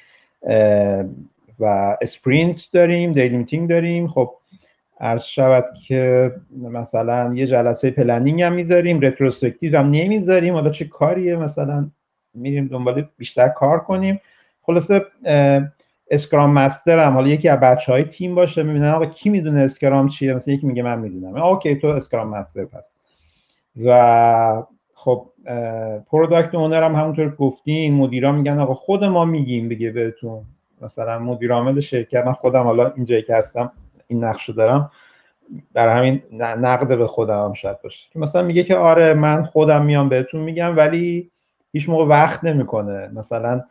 و اسپرینت داریم، دیلی میتینگ داریم. خب عرض شود که مثلا یه جلسه پلنینگ هم میذاریم، رتروسپکتیو هم نمیذاریم. حالا چه کاریه، مثلا میریم دنبال بیشتر کار کنیم. خلاصه اسکرام مستر هم حالا یکی از بچهای تیم باشه، میبینن آقا کی میدونه اسکرام چیه، مثلا یکی میگه من میدونم، اوکی تو اسکرام مستر پس. و خب پروداکت اونر هم همونطور گفتین، مدیرا میگن آقا خود ما میگیم بگه بهتون، مثلا مدیر عامل شرکت، من خودم حالا اینجایی که هستم این نقشو دارم، برای همین نقد به خودم هم شاید باشه که مثلا میگه که آره من خودم میام بهتون میگم، ولی هیچ موقع وقت نمیکنه. مثلا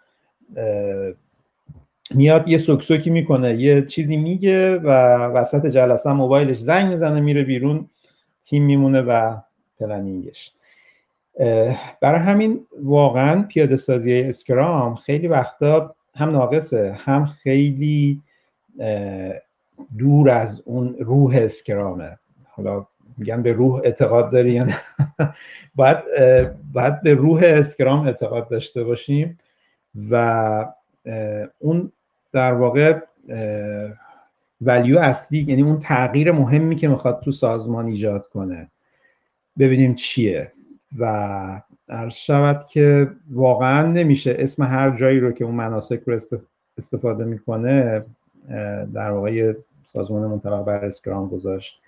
میاد یه سکسوکی میکنه، یه چیزی میگه و وسط جلسه موبایلش زنگ میزنه، میره بیرون، تیم میمونه و پلنینگش. برای همین واقعا پیاده سازی اسکرام خیلی وقتا هم ناقصه، هم خیلی دور از اون روح اسکرامه. حالا میگن به روح اعتقاد داری یا نه؟ باید به روح اسکرام اعتقاد داشته باشیم و اون در واقع ولیو اصلی، یعنی اون تغییر مهمی که میخواد تو سازمان ایجاد کنه ببینیم چیه. و عرض شود که واقعا نمیشه اسم هر جایی رو که اون مناسک رو استفاده میکنه در واقع سازمان منطبق بر اسکرام گذاشت.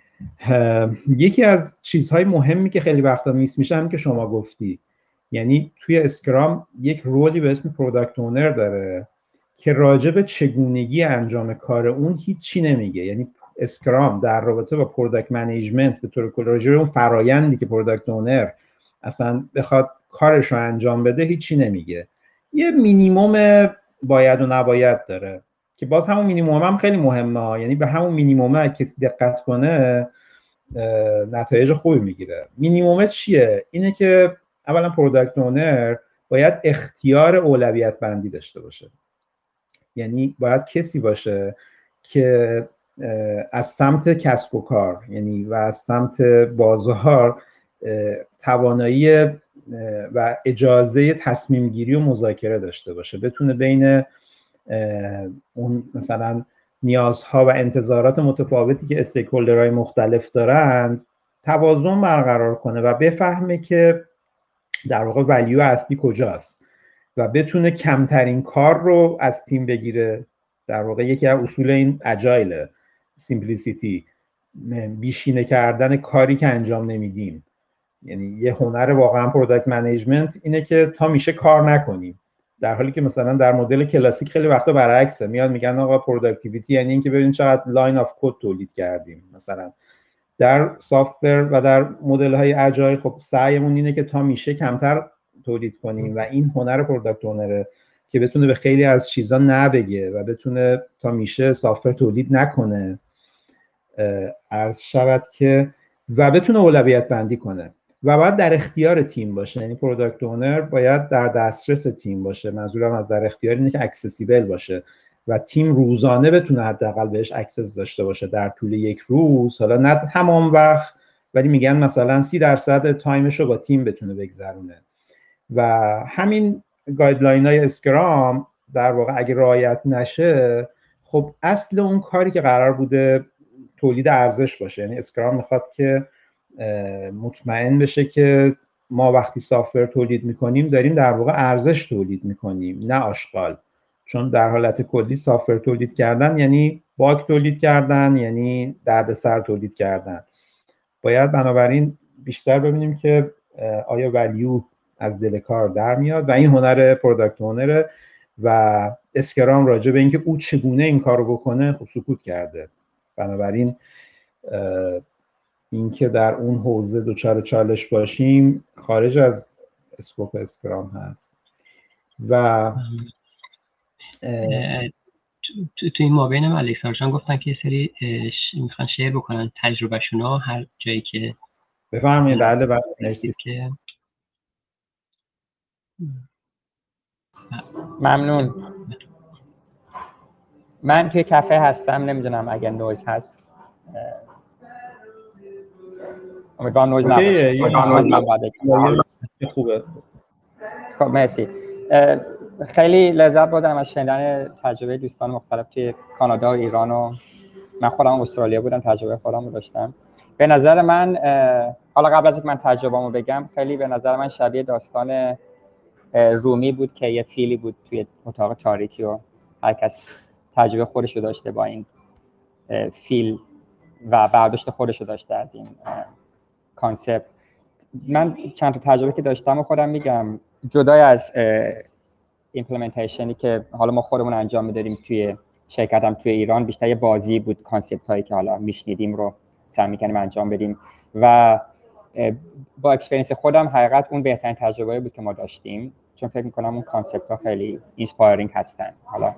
یکی از چیزهای مهمی که خیلی وقتا میس میشه هم که شما گفتی، یعنی توی اسکرام یک رولی به اسم پروداکت اونر داره که راجع به چگونگی انجام کار اون هیچی نمیگه. یعنی اسکرام در رابطه با پروداکت منیجمنت به طور کلی راجع به اون فرایندی که پروداکت اونر اصلا بخواد کارش رو انجام بده هیچی نمیگه. یه مینیمم باید و نباید داره که باز همون مینیمم هم خیلی مهمه، یعنی به همون مینیمم اگه کسی دقت کنه نتایج خوبی میگیره. مینیمم چیه؟ اینه که اولا پروداکت اونر باید اختیار اولویت بندی داشته باشه. یعنی باید کسی باشه که از سمت کسب و کار، یعنی و از سمت بازار توانایی و اجازه تصمیم گیری و مذاکره داشته باشه، بتونه بین اون مثلا نیازها و انتظارات متفاوتی که استیک‌هولدرهای مختلف دارند توازن برقرار کنه و بفهمه که در واقع ولیو اصلی کجاست و بتونه کمترین کار رو از تیم بگیره. در واقع یکی از اصول این اجایل سیمپلیسیتی، بیشینه کردن کاری که انجام نمیدیم. یعنی یه هنر واقعا پروداکت منیجمنت اینه که تا میشه کار نکنیم، در حالی که مثلا در مدل کلاسیک خیلی وقتا برعکسه، میاد میگن آقا پروداکتیویتی یعنی اینکه ببین چقدر لاین آف کد تولید کردیم. مثلا در سافتور و در مدل های اجایل خب سعیمون اینه که تا میشه کمتر تولید کنیم و این هنر پروداکت اونره که بتونه به خیلی از چیزا نبگه و بتونه تا میشه سافتور تولید نکنه، عرض شود که و بتونه اولویت بندی کنه و باید در اختیار تیم باشه. یعنی پروداکت اونر باید در دسترس تیم باشه. منظورم از در اختیار اینه که اکسسیبل باشه و تیم روزانه بتونه حداقل بهش اکسس داشته باشه در طول یک روز، حالا نه تمام وقت، ولی میگن مثلا 30% تایمش رو با تیم بتونه بگذرونه. و همین گایدلاین های اسکرام در واقع اگه رعایت نشه، خب اصل اون کاری که قرار بوده تولید ارزش باشه، یعنی اسکرام میخواد که مطمئن بشه که ما وقتی سافتور تولید میکنیم داریم در واقع ارزش تولید میکنیم، نه آشغال. چون در حالت کلی سافتور تولید کردن یعنی باگ تولید کردن، یعنی دردسر تولید کردن. باید بنابراین بیشتر ببینیم که آیا ولیو از دل کار در میاد و این هنر پروداکت اونره و اسکرام راجع به اینکه او چگونه این کارو بکنه خب سکوت کرده. بنابراین اینکه در اون حوزه دوچار چالش باشیم خارج از اسکوپ اسکرام هست. و
تو این مابین هم الکساندر جان گفتن که یه سری میخوان شیر بکنن تجربهشون هر جایی که
بفرمایید. بله مرسی.
ممنون. من توی کافه هستم، نمیدونم اگه نویز هست. امیدوارم نویز نباشه.
خوبه.
خب مرسی. خیلی لذت بردم از شنیدن تجربه دوستان مختلف توی کانادا و ایران و من خودم استرالیا بودم، تجربه خودم رو داشتم. به نظر من حالا قبل از اینکه من تجربه‌مو بگم، خیلی به نظر من شبیه داستان رومی بود که یه فیلی بود توی اتاق تاریکی و هر کس تجربه خودش رو داشته با این فیل و برداشت خودش رو داشته از این کانسپت. من چند تا تجربه که داشتم و خودم میگم، جدای از ایمپلمنتیشنی که حالا ما خودمون انجام میدادیم توی شرکتم توی ایران، بیشتر یه بازی بود، کانسپت هایی که حالا میشنیدیم رو سعی میکنیم انجام بدیم و با اکسپریانس خودم حقیقت اون بهترین تجربه بود که ما داشتیم، چون فکر میکنم اون کانسپت ها خیلی اینسپایرینگ هستن. حالا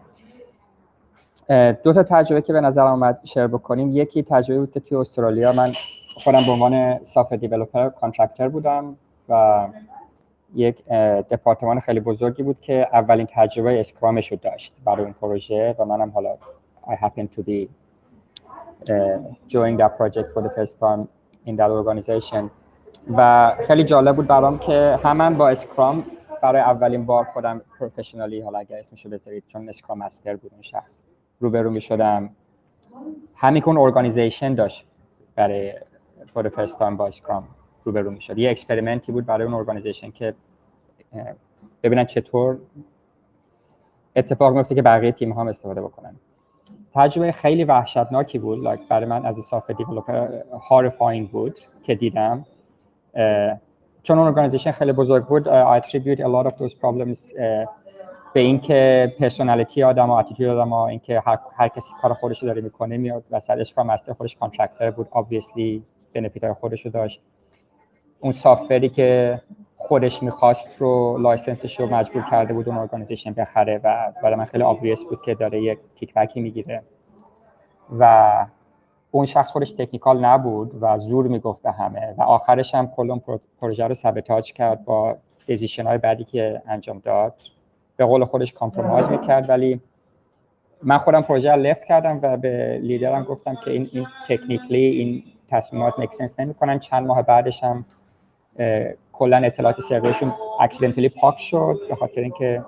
دو تا تجربه که به نظر اومد شیر بکنیم، یکی تجربه بود که توی استرالیا من خودم به عنوان سافت دیولپر کانترکتر بودم و یک دپارتمان خیلی بزرگی بود که اولین تجربه اسکرامش رو داشت برای اون پروژه و منم حالا I happen to be joining that project for the first time in that organization و خیلی جالب بود برام که من با اسکرام برای اولین بار خودم پروفشنالی، حالا اگر اسمشو بذارید، چون اسکرام مستر بود اون شخص، روبرو می‌شدم. همین که اون ارگانیزیشن داشت برای for the first time با اسکرام روبرو می‌شد. یه اکسپریمنتی بود برای اون ارگانیزیشن که ببینن چطور اتفاق میفته که بقیه تیم هم استفاده بکنن. تجربه خیلی وحشتناکی بود، برای من از سافت دیولپر هارفاینگ بود که دیدم، چون اون ارگانیزیشن خیلی بزرگ بود. I attribute a lot of those problems به اینکه پرسونالیتی آدم‌ها، اتیتود آدم‌ها، اینکه هر کسی کار خودش رو داره میکنه، میاد وسط. اسکرام مستر خودش کانترکتر بود، obviously بنفیت‌های خودش رو داشت. اون سافت‌وری که خودش می‌خواست رو لایسنسش رو مجبور کرده بود اون ارگانیزیشن بخره و برای من خیلی obvious بود که داره یک کیک بکی میگیره و اون شخص خودش تکنیکال نبود و زور میگفت به همه و آخرش هم کل اون پروژه رو سابوتاژ کرد با دیسیژن‌های بعدی که انجام داد. به قول خودش کامپرومایز میکرد، ولی من خودم پروژه رو لفت کردم و به لیدرم گفتم که این تکنیکلی این تصمیمات میک سنس نمیکنن. چند ماه بعدش هم کلا اطلاعات سرورشون اکسیدنتلی پاک شد به خاطر اینکه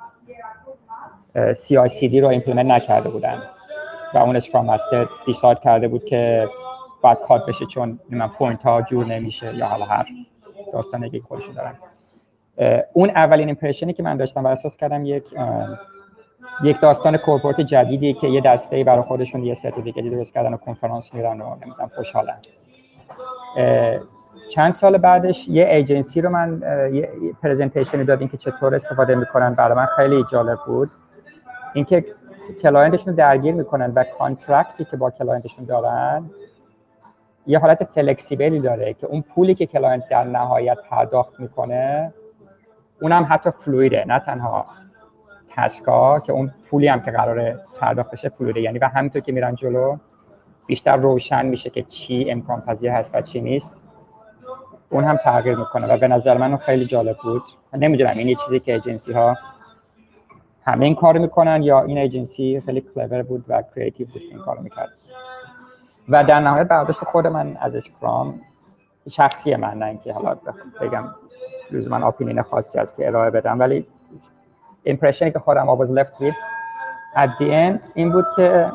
CI/CD رو ایمپلمنت نکرده بودن و اون اسکرام مستر دیساید کرده بود که باید کات بشه چون من پوینت ها جور نمیشه یا حالا هر داستانی که خودشون دارن. اون اولین ایمپرشنی که من داشتم بر اساس کردم یک داستان کورپورات جدیدی که یه دسته‌ای برای خودشون یه سرتیفیکیتی درست کردن و کنفرانس میرن و نمیدونم خوشحالن. چند سال بعدش یه ایجنسی رو من یه پرزنتیشنی دادیم که چطور استفاده میکنن. برای من خیلی جالب بود اینکه کلاینتشون رو درگیر میکنن و کانترکتی که با کلاینتشون دارن یه حالت فلکسیبلی داره که اون پولی که کلاینت در نهایت پرداخت میکنه اونم حتی فلویده، نه تنها تسکا که اون پولی هم که قراره پرداخت بشه فلویده. یعنی و همینطور که میرن جلو بیشتر روشن میشه که چی امکان پذیر هست و چی نیست، اون هم تغییر میکنه و به نظر من خیلی جالب بود. نمیدونم این یه چیزی که ایجنسی ها همه این کارو میکنن یا این ایجنسی خیلی کلور بود و کریتیو بود این کارو میکرد. و در نهایت برداشت خود من از اسکرام شخصی من، نه اینکه حالا بگم لزوما اپینین خاصی است که ارائه بدم، ولی ایمپرشنی که خودم was left with at the end این بود که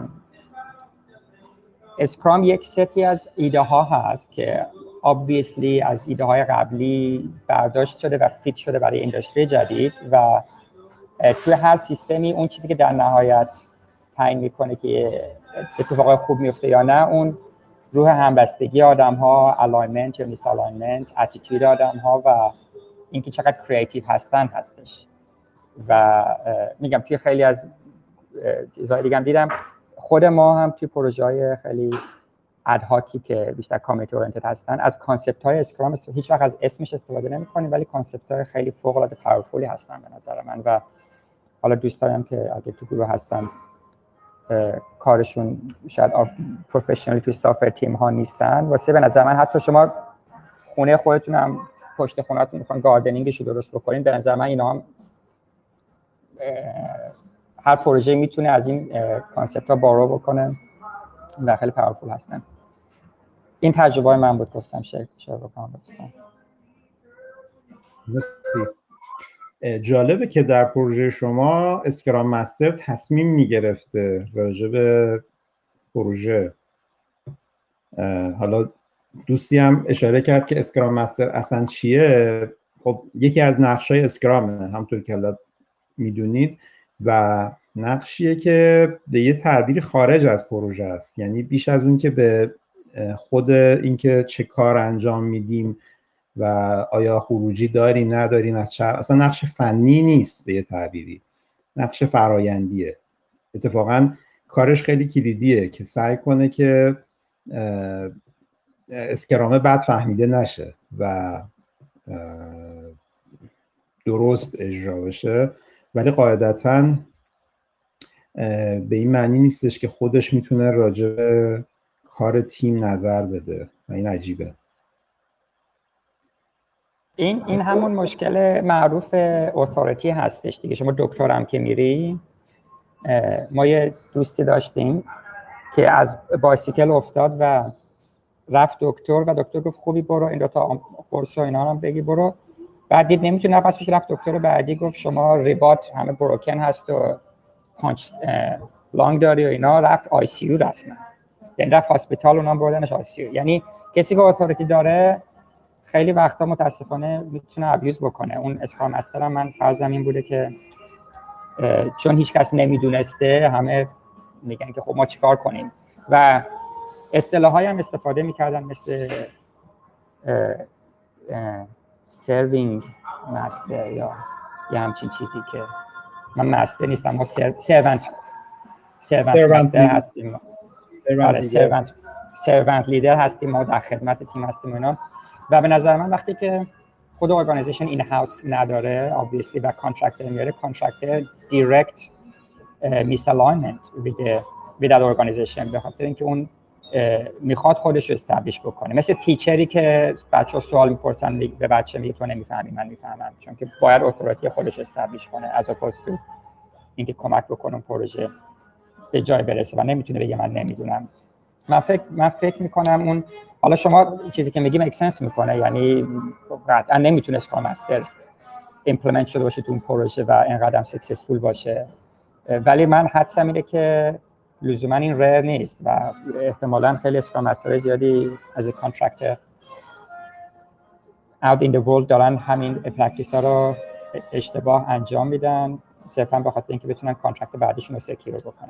اسکرام یک ستی از ایده ها هست که obviously از ایده های قبلی برداشت شده و فیت شده برای اندستری جدید و توی هر سیستمی اون چیزی که در نهایت تعیین میکنه که اتفاقای خوب میفته یا نه، اون روح همبستگی آدم ها، الاینمنت یا میس الاینمنت، اتیتود آدم ها و اینکه چقدر کریتیو هستن هستش. و میگم توی خیلی از چیزهای دیگه هم دیدم، خود ما هم توی پروژه‌های خیلی ادهاکی که بیشتر کامیونیتی اورینتد هستن از کانسپت‌های اسکرام هیچ وقت از اسمش استفاده نمی‌کنیم، ولی کانسپت‌های خیلی فوق‌العاده پاورفولی هستن به نظر من. و حالا دوستانم که اگه تو گروه هستن کارشون شاید پروفشنالی توی سافر تیم ها نیستن، واسه به نظر من حتی شما خونه خودتون هم پشت خونه‌تون می‌خواید گاردنینگش رو درست بکنین، به نظر من اینا هم هر پروژه میتونه از این کانسپت‌ها بارو بکنه و خیلی پاورفول هستن. این تجربه من بود، گفتم شیر بکنم دوستان.
مرسی. جالبه که در پروژه شما اسکرام مستر تصمیم میگرفته راجع به پروژه. حالا دوستی هم اشاره کرد که اسکرام مستر اصلا چیه. خب یکی از نقشای اسکرامه همونطور که حالا میدونید و نقشیه که به یه تعبیری خارج از پروژه است، یعنی بیش از اون که به خود اینکه چه کار انجام میدیم و آیا خروجی داریم نداریم از اصلا نقش فنی نیست، به یه تعبیری نقش فرایندیه. اتفاقا کارش خیلی کلیدیه که سعی کنه که اسکرامه بد فهمیده نشه و درست اجرا بشه، ولی قاعدتاً به این معنی نیستش که خودش میتونه راجع به کار تیم نظر بده و این عجیبه.
این همون مشکل معروف اتوریتی هستش دیگه. شما دکترم که میری، ما یه دوستی داشتیم که از بایسیکل افتاد و رفت دکتر و دکتر گفت خوبی برو این دوتا قرص و اینا هم بگی برو. بعد دید نمیتونه نفس بکشه، رفت دکتر بعدی گفت شما ریبات همه بروکن هست و پانچ لانگ داری و اینا. رفت آی سی یو رسما، یعنی رفت هاسپیتال اونم بردنش آی سی یو. یعنی کسی که اتوریتی داره خیلی وقتا متاسفانه میتونه ابیوز بکنه. اون اسکرام مستر هم من فرضم این بوده که چون هیچ کس نمیدونسته همه میگن که خب ما چیکار کنیم و اصطلاحایی هم استفاده میکردن مثل سروینگ مستر یا یه همچین چیزی که من مستر نیستم، ما سرونت مستر هستیم، سرونت لیدر هستیم، ما در خدمت تیم هستیم اینا. و به نظر من وقتی که خود ارگانیزیشن این هاوس نداره obviously و کانترکتر میاره، کانترکتر direct misalignment with that organization، به خاطر اینکه اون میخواد خودش رو استابلیش بکنه. مثل تیچری که بچه‌ها سوال میپرسن به بچه میگه تو نمیفهمی من میفهمم، چون که باید اتوریتی خودش استابلیش کنه از اپوز تو اینکه کمک بکنه پروژه به جای برسه و نمیتونه بگه من نمیدونم. من فکر میکنم اون حالا شما چیزی که میگی مکسنس میکنه، یعنی قطعا نمیتونه اسکرام مستر ایمپلمنت شده باشه تو اون پروژه و اینقدر سکسسفول باشه، ولی من حدسم اینه که لزوما این ریر نیست و احتمالاً خیلی اسکرام مستر زیادی از کانترکتر out in the world دارن همین پرکتیس ها رو اشتباه انجام میدن صرفاً به خاطر اینکه بتونن کانترکت بعدیشون رو سکیور بکنن.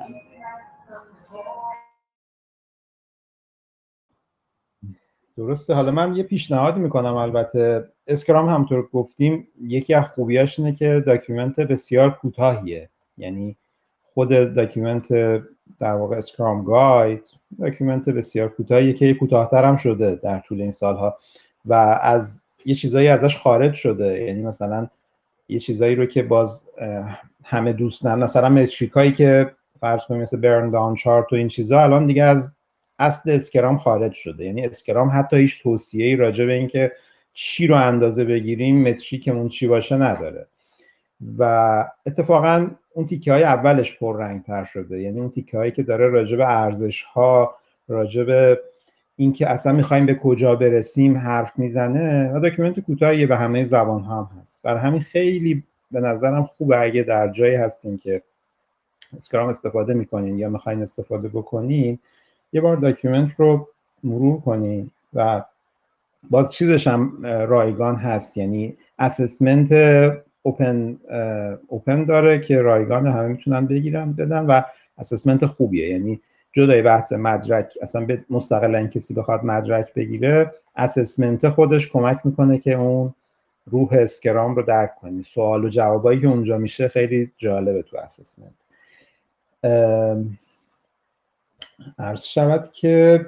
درسته. حالا من یه پیشنهاد میکنم. البته اسکرام همونطور گفتیم یکی از خوبیاش اینه که داکیومنت بسیار کوتاهیه، یعنی خود داکیومنت در واقع اسکرام گاید داکیومنت بسیار کوتاهیه که کوتاه‌تر هم شده در طول این سالها و از یه چیزایی ازش خارج شده. یعنی مثلا یه چیزایی رو که باز همه دوست ندارن، مثلا متریکایی که فرض کنیم مثل برن داون چارت و این چیزا الان دیگه از اصل اسکرام خارج شده. یعنی اسکرام حتی هیچ توصیه‌ای راجع به اینکه چی رو اندازه بگیریم متریکمون چی باشه نداره و اتفاقا اون تیکه‌های اولش پررنگ‌تر شده. یعنی اون تیکه‌هایی که داره راجع به ارزش‌ها، راجع به اینکه اصلا می‌خوایم به کجا برسیم حرف میزنه و داکیومنت کوتاهی به همه زبان‌ها هم هست. برای همین خیلی به نظرم خوبه اگه در جایی هستین که اسکرام استفاده می‌کنین یا می‌خواین استفاده بکنین یه بار داکیومنت رو مرور کنین و باز چیزش هم رایگان هست، یعنی اسسمنت اوپن داره که رایگان همه میتونن بگیرن بدن و اسسمنت خوبیه. یعنی جدای بحث مدرک اصلا مستقلا کسی بخواد مدرک بگیره، اسسمنت خودش کمک میکنه که اون روح اسکرام رو درک کنی. سوال و جوابایی که اونجا میشه خیلی جالبه تو اسسمنت. عرض شود که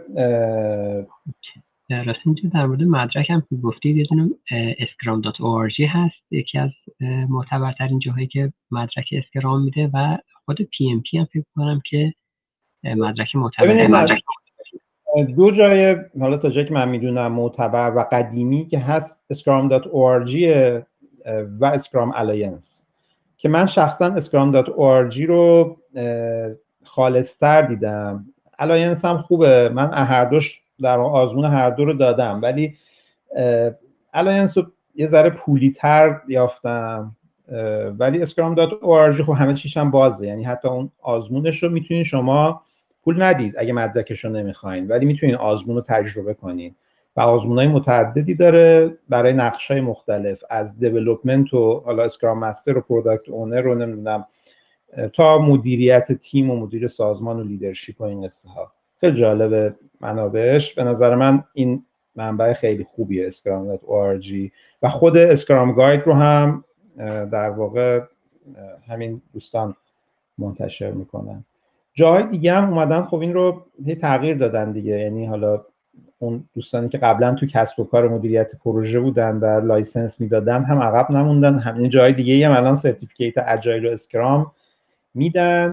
راست اینجا در مورد مدرک هم گفتید یه دونه scrum.org هست، یکی از معتبرترین جاهایی که مدرک اسکرام میده و خود PMP هم فکر کنم که مدرک معتبر.
دو جای حالا تا جایی که من میدونم معتبر و قدیمی که هست scrum.org و Scrum Alliance که من شخصا scrum.org رو خالص‌تر دیدم. Alliance هم خوبه، من هر دوش در آزمون هر دو رو دادم ولی Alliance رو یه ذره پولی‌تر یافتم ولی scrum.org خب همه چیش هم بازه، یعنی حتی اون آزمونش رو میتونید شما پول ندید اگه مدرکش رو نمیخواین، ولی میتونید آزمون رو تجربه کنین و آزمونای متعددی داره برای نقش‌های مختلف، از دیولپمنت و حالا اسکرام مستر و پروداکت اونر رو نمیدونم تا مدیریت تیم و مدیر سازمان و لیدرشپ و این قصه ها. خیلی جالبه منابعش، به نظر من این منبع خیلی خوبیه اسکرام.org و خود اسکرام گاید رو هم در واقع همین دوستان منتشر میکنن. جاهای دیگه هم اومدن خب این رو تغییر دادن دیگه، یعنی حالا اون دوستانی که قبلا تو کسب و کار مدیریت پروژه بودن و لایسنس میدادن هم عقب نموندن، همین جای دیگه هم الان سرتیفیکیت اجایل و اسکرام میدن.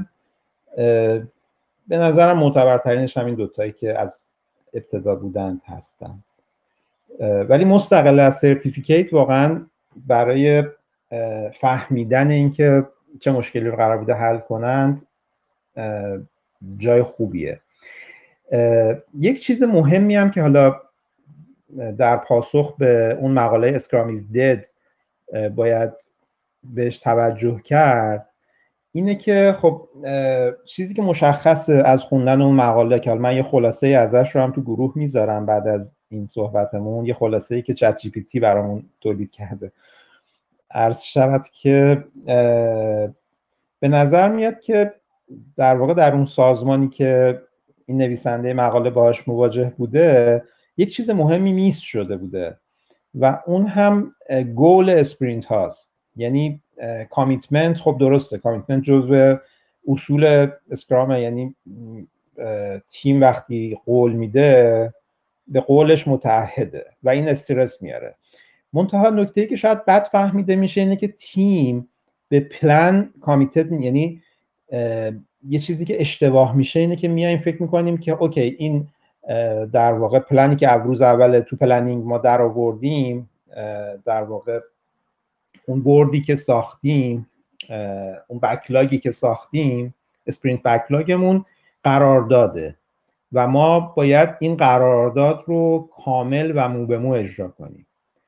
به نظرم معتبرترینش همین دوتایی که از ابتدا بودن هستن، ولی مستقل از سرتیفیکیت واقعا برای فهمیدن اینکه چه مشکلی رو قرار بوده حل کنند جای خوبیه. یک چیز مهمی هم که حالا در پاسخ به اون مقاله اسکرام ایز دد باید بهش توجه کرد اینه که خب چیزی که مشخصه از خوندن اون مقاله، که من یه خلاصه ازش رو هم تو گروه میذارم بعد از این صحبتمون، یه خلاصه‌ای که چت جی پی تی برامون تولید کرده، عرض شود که به نظر میاد که در واقع در اون سازمانی که این نویسنده مقاله باهاش مواجه بوده یک چیز مهمی میس شده بوده و اون هم گول اسپرینت هاست. یعنی کامیتمنت، خب درسته کامیتمنت جزو اصول اسکرامه، یعنی تیم وقتی قول میده به قولش متعهده و این استرس میاره. منتها نکته‌ای که شاید بد فهمیده میشه اینه که تیم به پلن کامیتد، یعنی یه چیزی که اشتباه میشه اینه که میایم فکر میکنیم که اوکی این در واقع پلنی که روز اول تو پلنینگ ما در آوردیم، در واقع اون بوردی که ساختیم، اون بکلاگی که ساختیم، اسپرینت بکلاگمون قرارداده و ما باید این قرارداد رو کامل و مو به مو اجرا کنیم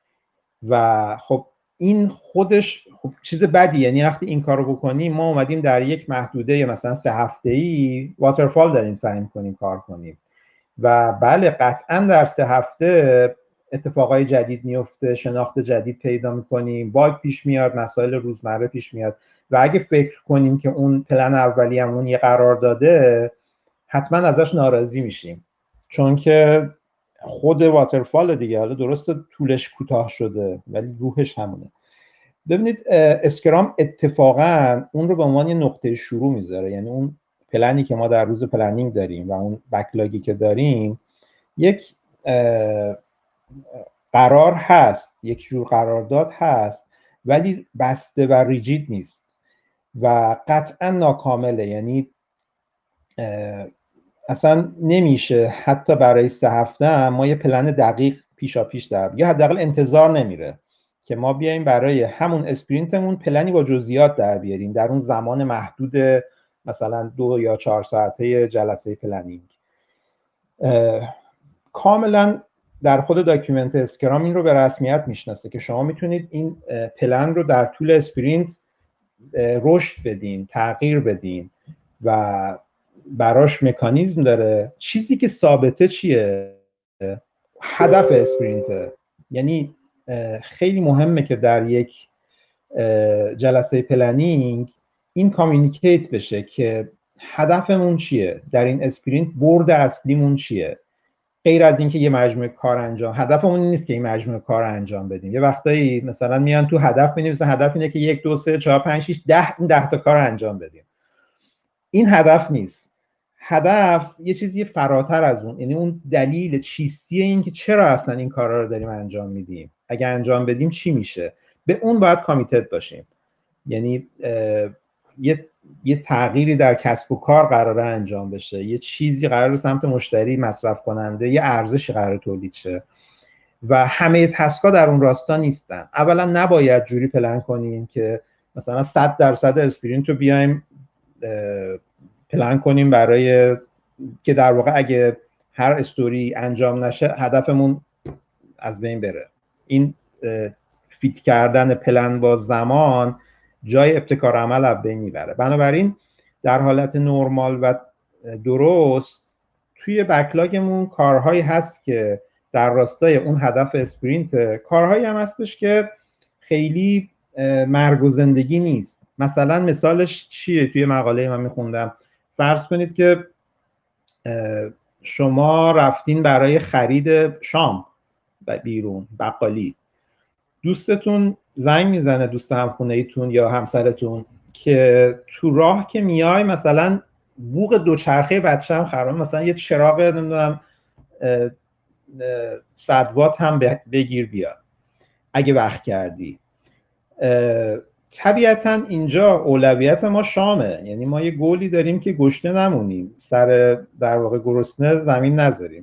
و خب این خودش خب چیز بدیه. یعنی وقتی این کارو بکنیم ما اومدیم در یک محدوده مثلا 3 هفته‌ای واترفال داریم سعی می‌کنیم کار کنیم و بله قطعا در 3 هفته اتفاقای جدید میفته، شناخت جدید پیدا می‌کنیم، باگ پیش میاد، مسائل روزمره پیش میاد و اگه فکر کنیم که اون پلن اولیه‌مون یه قرار داده حتما ازش ناراضی میشیم، چون که خود واترفال دیگه، حالا درسته طولش کوتاه شده ولی روحش همونه. ببینید اسکرام اتفاقا اون رو به عنوان یه نقطه شروع میذاره، یعنی اون پلنی که ما در روز پلنینگ داریم و اون بکلاگی که داریم یک قرار هست، یک جور قرارداد هست ولی بسته و ریجید نیست و قطعا ناکامله. یعنی اصلا نمیشه حتی برای 3 هفته ما یه پلن دقیق پیشا پیش در، یا حداقل انتظار نمیره که ما بیایم برای همون اسپرینتمون پلنی با جزئیات در بیاریم در اون زمان محدود مثلا 2 یا 4 ساعته جلسه پلنینگ. کاملا در خود داکیومنت اسکرام این رو به رسمیت میشناسه که شما میتونید این پلن رو در طول اسپرینت رشد بدین، تغییر بدین و براش مکانیزم داره. چیزی که ثابته چیه؟ هدف اسپرینته. یعنی خیلی مهمه که در یک جلسه پلنینگ این کامیونیکیت بشه که هدفمون چیه، در این اسپرینت برد اصلیمون چیه، غیر از اینکه یه مجموعه کار انجام. هدفمون نیست که این مجموعه کار انجام بدیم. یه وقتایی مثلا میان تو هدف می‌نویسن هدف اینه که 1 2 3 4 5 6 10 تا کار انجام بدیم. این هدف نیست. هدف یه چیزی فراتر از اون، یعنی اون دلیل چیستی این که چرا اصلا این کارا رو داریم انجام میدیم، اگه انجام بدیم چی میشه، به اون باید کامیتد باشیم. یعنی یه تغییری در کسب و کار قراره انجام بشه، یه چیزی قراره سمت مشتری مصرف کننده، یه ارزشی قراره تولید شه و همه تسکا در اون راستا نیستن. اولا نباید جوری پلن کنیم که مثلا 100% اسپرینت رو بیایم پلن کنیم برای که در واقع اگه هر استوری انجام نشه هدفمون از بین بره. این فیت کردن پلن با زمان جای ابتکار عمل از بین میبره. بنابراین در حالت نرمال و درست توی بکلاگمون کارهایی هست که در راستای اون هدف اسپرینت، کارهایی هم هستش که خیلی مرگ و زندگی نیست. مثلا مثالش چیه؟ توی مقاله من میخوندم فرض کنید که شما رفتین برای خرید شام بیرون بقالی، دوستتون زنگ میزنه، دوست همخونه ایتون یا همسرتون، که تو راه که میای مثلا بوق دوچرخه بچه هم خراب، مثلا یه چراغ نمیدونم 100 وات هم بگیر بیا اگه وقت کردی. طبیعتا اینجا اولویت ما شامه، یعنی ما یه گولی داریم که گشنه نمونیم، سر در واقع گرسنه زمین نذاریم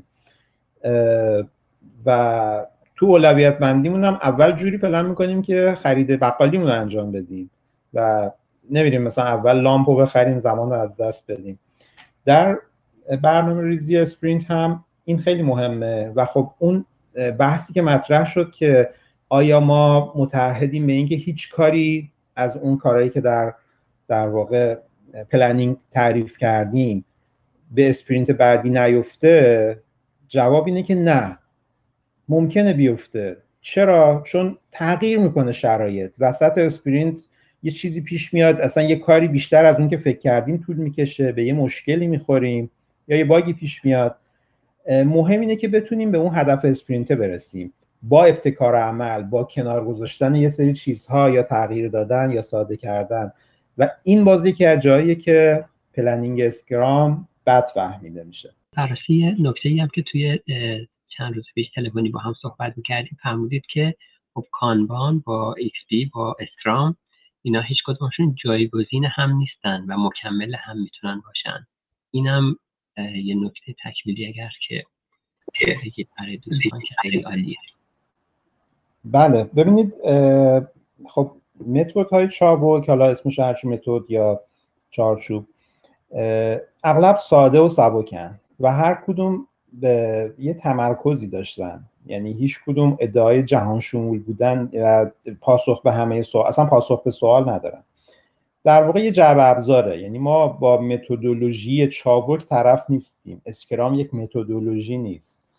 و تو اولویت بندیمون هم اول جوری پلن میکنیم که خرید بقالیمون رو انجام بدیم و نمیریم مثلا اول لامپو بخریم زمان رو از دست بدیم. در برنامه ریزی اسپرینت هم این خیلی مهمه و خب اون بحثی که مطرح شد که آیا ما متعهدیم به اینکه هیچ کاری از اون کارهایی که در واقع پلنینگ تعریف کردیم به اسپرینت بعدی نیفته؟ جواب اینه که نه، ممکنه بیفته. چرا؟ چون تغییر میکنه شرایط. وسط اسپرینت یه چیزی پیش میاد، اصلا یه کاری بیشتر از اون که فکر کردیم طول میکشه، به یه مشکلی میخوریم یا یه باگی پیش میاد. مهم اینه که بتونیم به اون هدف اسپرینت برسیم با ابتکار عمل، با کنار گذاشتن یه سری چیزها یا تغییر دادن یا ساده کردن. و این بازی که از جاییه که پلنینگ اسکرام بد فهمیده میشه.
بررسی نکته‌ای هم که توی چند روز پیش تلفنی با هم صحبت می‌کردیم فرمودید که خب کانبان با XP با اسکرام اینا هیچ کدومشون جایگزین هم نیستن و مکمل هم میتونن باشن. اینم یه نکته تکمیلی اگر که بگید برای دوستان که خیلی عالیه.
بله ببینید، خب متدهای چابک، حالا اسمش هرچی متد یا چارچوب، اغلب ساده و سبکن و هر کدوم به یه تمرکزی داشتن، یعنی هیچ کدوم ادعای جهان شمول بودن و پاسخ به همه سوال، اصلا پاسخ به سوال ندارن. در واقع یه جعبه ابزاره، یعنی ما با متدولوژی چابک طرف نیستیم. اسکرام یک متدولوژی نیست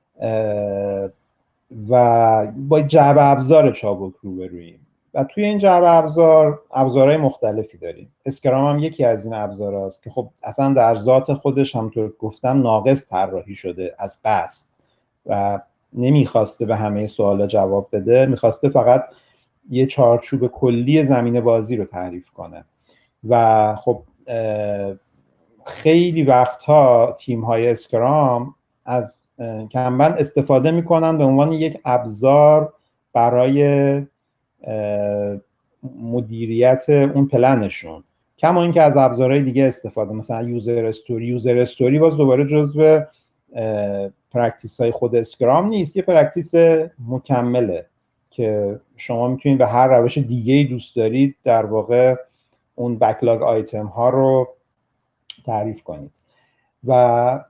و با جعبه ابزار چابک روبرویم و توی این جعبه ابزارهای مختلفی داریم. اسکرام هم یکی از این ابزارهاست که خب اصلا در ذات خودش همونطور گفتم ناقص طراحی شده از قصد و نمیخواسته به همه سوالا جواب بده، میخواسته فقط یه چارچوب کلی زمین بازی رو تعریف کنه. و خب خیلی وقتها تیم‌های اسکرام از کنبن استفاده میکنن به عنوان یک ابزار برای مدیریت اون پلنشون، کما اینکه از ابزارهای دیگه استفاده، مثلا یوزر استوری باز دوباره جزو پرکتیس های خود اسکرام نیست، یه پرکتیس مکمله که شما میتونید به هر روش دیگه‌ای دوست دارید در واقع اون بکلاگ آیتم ها رو تعریف کنید. و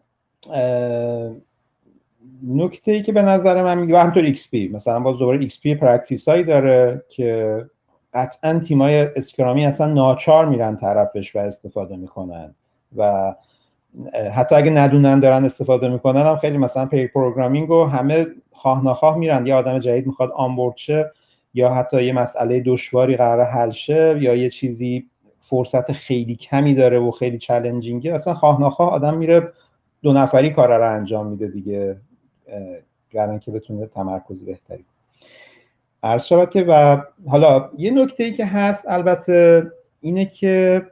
نکته‌ای که به نظر من میگه همونطور XP مثلا باز دوباره XP پرکتیس هایی داره که قطعا تیمای اسکرامی اصلا ناچار میرن طرفش و استفاده میکنن و حتی اگه ندونن دارن استفاده میکنن هم خیلی مثلا پیر پروگرامینگ رو همه خواه نخواه میرن، یا آدم جدید میخواد آنبورد شه یا حتی یه مسئله دشواری قراره حل شه یا یه چیزی فرصت خیلی کمی داره و خیلی چالنجینگه، اصلا خواه نخواه آدم میره 2 نفری کارا رو انجام میده دیگه، برای اینکه بتونه تمرکز بهتری کنه. عرض شود که و حالا یه نکته‌ای که هست البته اینه که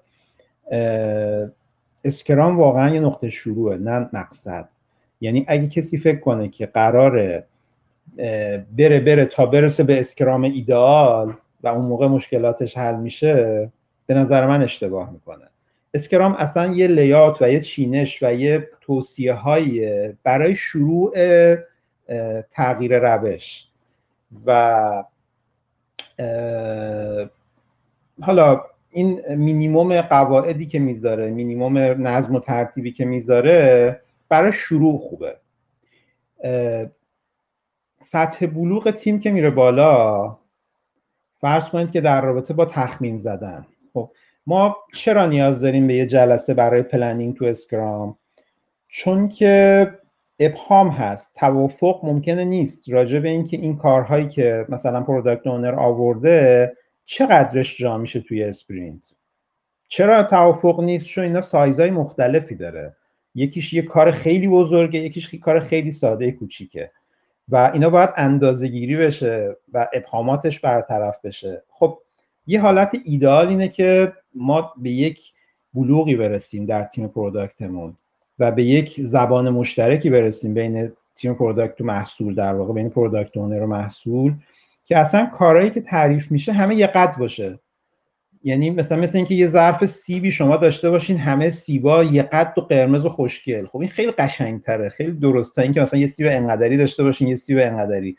اسکرام واقعا یه نقطه شروعه نه مقصد. یعنی اگه کسی فکر کنه که قراره بره تا برسه به اسکرام ایدئال و اون موقع مشکلاتش حل میشه، به نظر من اشتباه میکنه. اسکرام اصلا یه لیات و یه چینش و یه توصیه های برای شروع تغییر روش و حالا این مینیمم قواعدی که میذاره، مینیمم نظم و ترتیبی که میذاره برای شروع خوبه. سطح بلوغ تیم که میره بالا فرض کنید که در رابطه با تخمین زدن، خب ما چرا نیاز داریم به یه جلسه برای پلنینگ تو اسکرام؟ چون که ابهام هست، توافق ممکنه نیست راجع به اینکه این کارهایی که مثلا پروداکت اونر آورده چقدرش جا میشه توی اسپرینت. چرا توافق نیست؟ چون اینا سایزهای مختلفی داره، یکیش یه کار خیلی بزرگه، یکیش یه کار خیلی ساده کوچیکه و اینا باید اندازه‌گیری بشه و ابهاماتش برطرف بشه. خب یه حالت ایدئال اینه که ما به یک بلوغی برسیم در تیم پروداکتمون و به یک زبان مشترکی برسیم بین تیم پروداکت و محصول، در واقع بین پروداکت اونر و محصول، که اصلا کارهایی که تعریف میشه همه یه قد باشه. یعنی مثل اینکه یه ظرف سیبی شما داشته باشین همه سیبا یه قد و قرمز و خوشگل. خب این خیلی قشنگتره، خیلی درسته اینکه مثلا یه سیب انقدری داشته باشین یه سیب انقدری.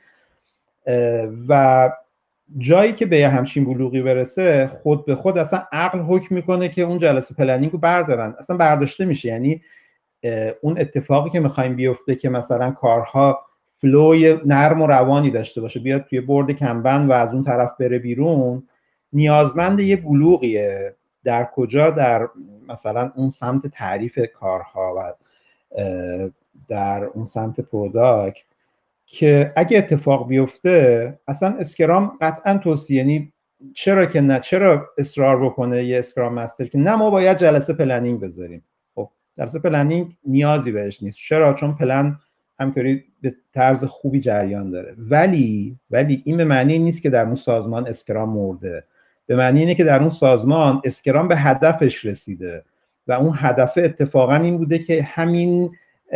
و جایی که به همچین بلوغی برسه خود به خود اصلا عقل حکم میکنه که اون جلسه پلنینگ رو بردارن، اصلا برداشته میشه. یعنی اون اتفاقی که میخوایم بیفته که مثلا کارها فلوی نرم و روانی داشته باشه، بیاد توی برد کمبند و از اون طرف بره بیرون، نیازمند یه بلوغیه. در کجا؟ در مثلا اون سمت تعریف کارها و در اون سمت پروداکت، که اگه اتفاق بیفته اصلا اسکرام قطعا توصیه، یعنی چرا که نه، چرا اصرار بکنه یه اسکرام مستر که نه ما باید جلسه پلنینگ بذاریم؟ خب جلسه پلنینگ نیازی بهش نیست. چرا؟ چون پلن همینطوری به طرز خوبی جریان داره. ولی این به معنی نیست که در اون سازمان اسکرام مرده. به معنی اینه که در اون سازمان اسکرام به هدفش رسیده و اون هدف اتفاقا این بوده که همین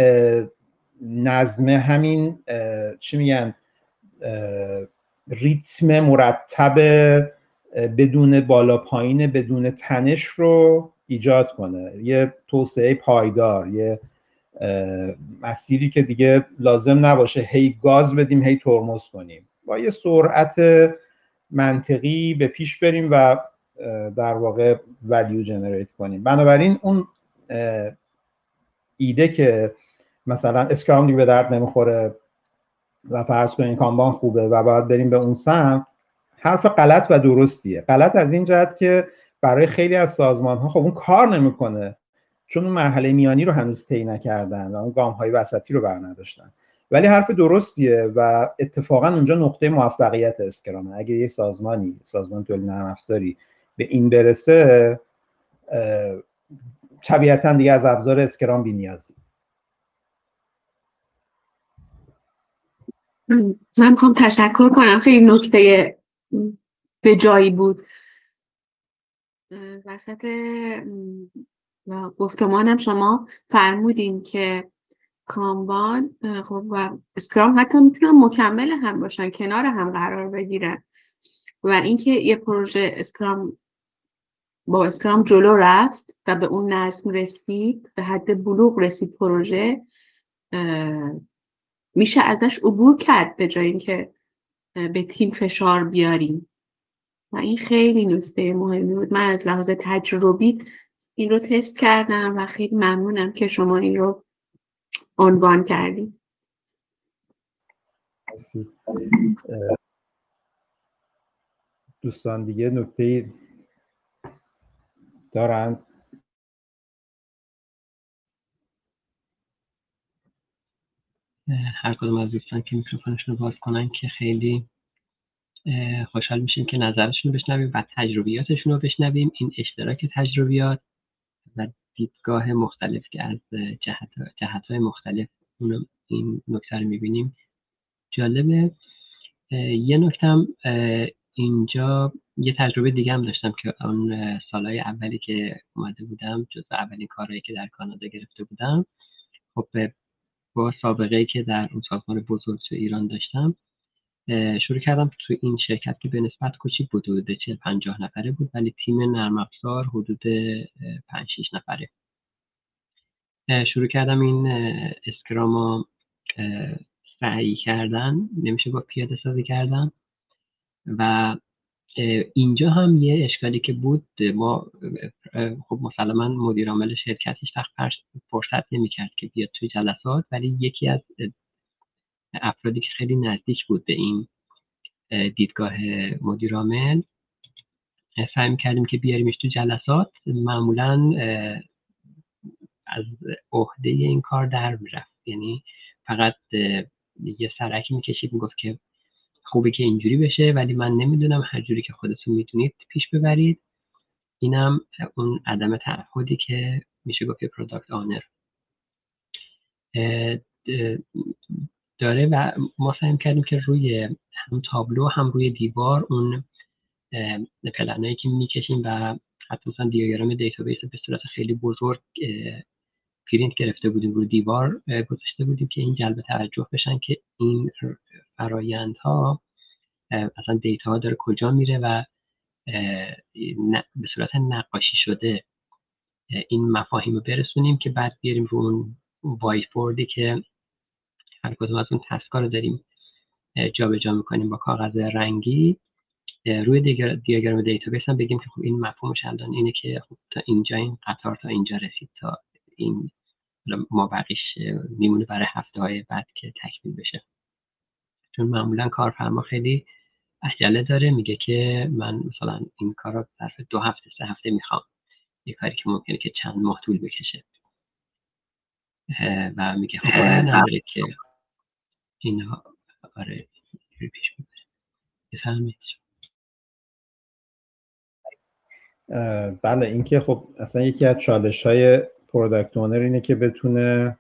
نظم، همین چی میگن، ریتم مرتب بدون بالا پایین، بدون تنش رو ایجاد کنه، یه توسعه پایدار، یه مسیری که دیگه لازم نباشه هی گاز بدیم هی ترمز کنیم، با یه سرعت منطقی به پیش بریم و در واقع ولیو جنریت کنیم. بنابراین اون ایده که مثلا اسکرام دیگه به درد نمیخوره و فرض کنین کانبان خوبه و باید بریم به اون سمت، حرف غلط و درستیه. غلط از این جهت که برای خیلی از سازمان‌ها خب اون کار نمیکنه، چون اون مرحله میانی رو هنوز طی نکردن و اون گام‌های وسطی رو برنداشتن. ولی حرف درستیه و اتفاقا اونجا نقطه موفقیت اسکرامه. اگه یه سازمان تولید نرم افزاری به این برسه، طبیعتاً دیگه از ابزار اسکرام بی‌نیازی.
من میخوام تشکر کنم، خیلی نکته به جایی بود. وسط گفتمانم شما فرمودین که کانبان خب و اسکرام حتی میتونن مکمل هم باشن، کنار هم قرار بگیرن، و اینکه یه پروژه اسکرام با اسکرام جلو رفت و به اون نظم رسید، به حد بلوغ رسید پروژه، میشه ازش عبور کرد به جای اینکه به تیم فشار بیاریم. و این خیلی نکته مهمی بود. من از لحاظ تجربی این رو تست کردم و خیلی ممنونم که شما این رو عنوان کردید.
دوستان دیگه نکته دارن؟
هر کدوم از دوستان که میکروفونشون رو باز کنن که خیلی خوشحال میشیم که نظرشون رو بشنویم و تجربیاتشون رو بشنویم. این اشتراک تجربیات و دیدگاه مختلف که از جهت‌های مختلف این نکته رو میبینیم جالبه. یه نکتم اینجا یه تجربه دیگه هم داشتم که اون سالهای اولی که اومده بودم، جز اولین کارهایی که در کانادا گرفته بودم، خب با سابقه‌ای که در اون سازمان بزرگ تو ایران داشتم، شروع کردم تو این شرکت که به نسبت کوچیک بود، حدود 40-50 نفره بود، ولی تیم نرم افزار حدود 5-6 نفره. شروع کردم این اسکرامو سعی کردن، نمیشه با پیاده سازی کردن. و اینجا هم یه اشکالی که بود، ما خب مسلما مدیر عامل شرکت هیچ وقت فرصت نمی‌کرد که بیاد توی جلسات، ولی یکی از افرادی که خیلی نزدیک بود به این دیدگاه مدیر عامل سعی می‌کردیم که بیاریمش تو جلسات. معمولاً از عهده این کار در میرفت، یعنی فقط یه سرکی میکشید میگفت که خوبه که اینجوری بشه ولی من نمیدونم، هر جوری که خودتون میدونید پیش ببرید. اینم اون عدم تعهدی که میشه گفت پروداکت آنر داره و ما سعی کردیم که روی هم تابلو هم روی دیوار اون پلنایی که میکشیم و حتی مثلا دیاگرام دیتابیس به صورت خیلی بزرگ پرینت گرفته بودیم روی دیوار گذاشته بودیم که این جلب توجه بشن که این فرایندها اصلا دیتا ها داره کجا میره و به صورت نقاشی شده این مفاهیم رو برسونیم که بعد بیاریم رو اون وایت بوردی که هر کدوم از اون تسکا رو داریم جابجا میکنیم با کاغذ رنگی روی دیاگرام دیتابیس هم بگیم که خب این مفهومش الان اینه که خب تا اینجا این قطار تا اینجا رسید، تا این ما بقیش میمونه برای هفته های بعد که تکمیل بشه. چون معمولا کارفرما خیلی عجله داره، میگه که من مثلا این کار رو ظرف 2 هفته 3 هفته میخوام، یه کاری که ممکنه که چند ماه طول بکشه و میگه خب نداره که اینا آره پیش میبره. بفرمایید.
بله، این که خب اصلا یکی از چالش‌های پروداکت اونر اینه که بتونه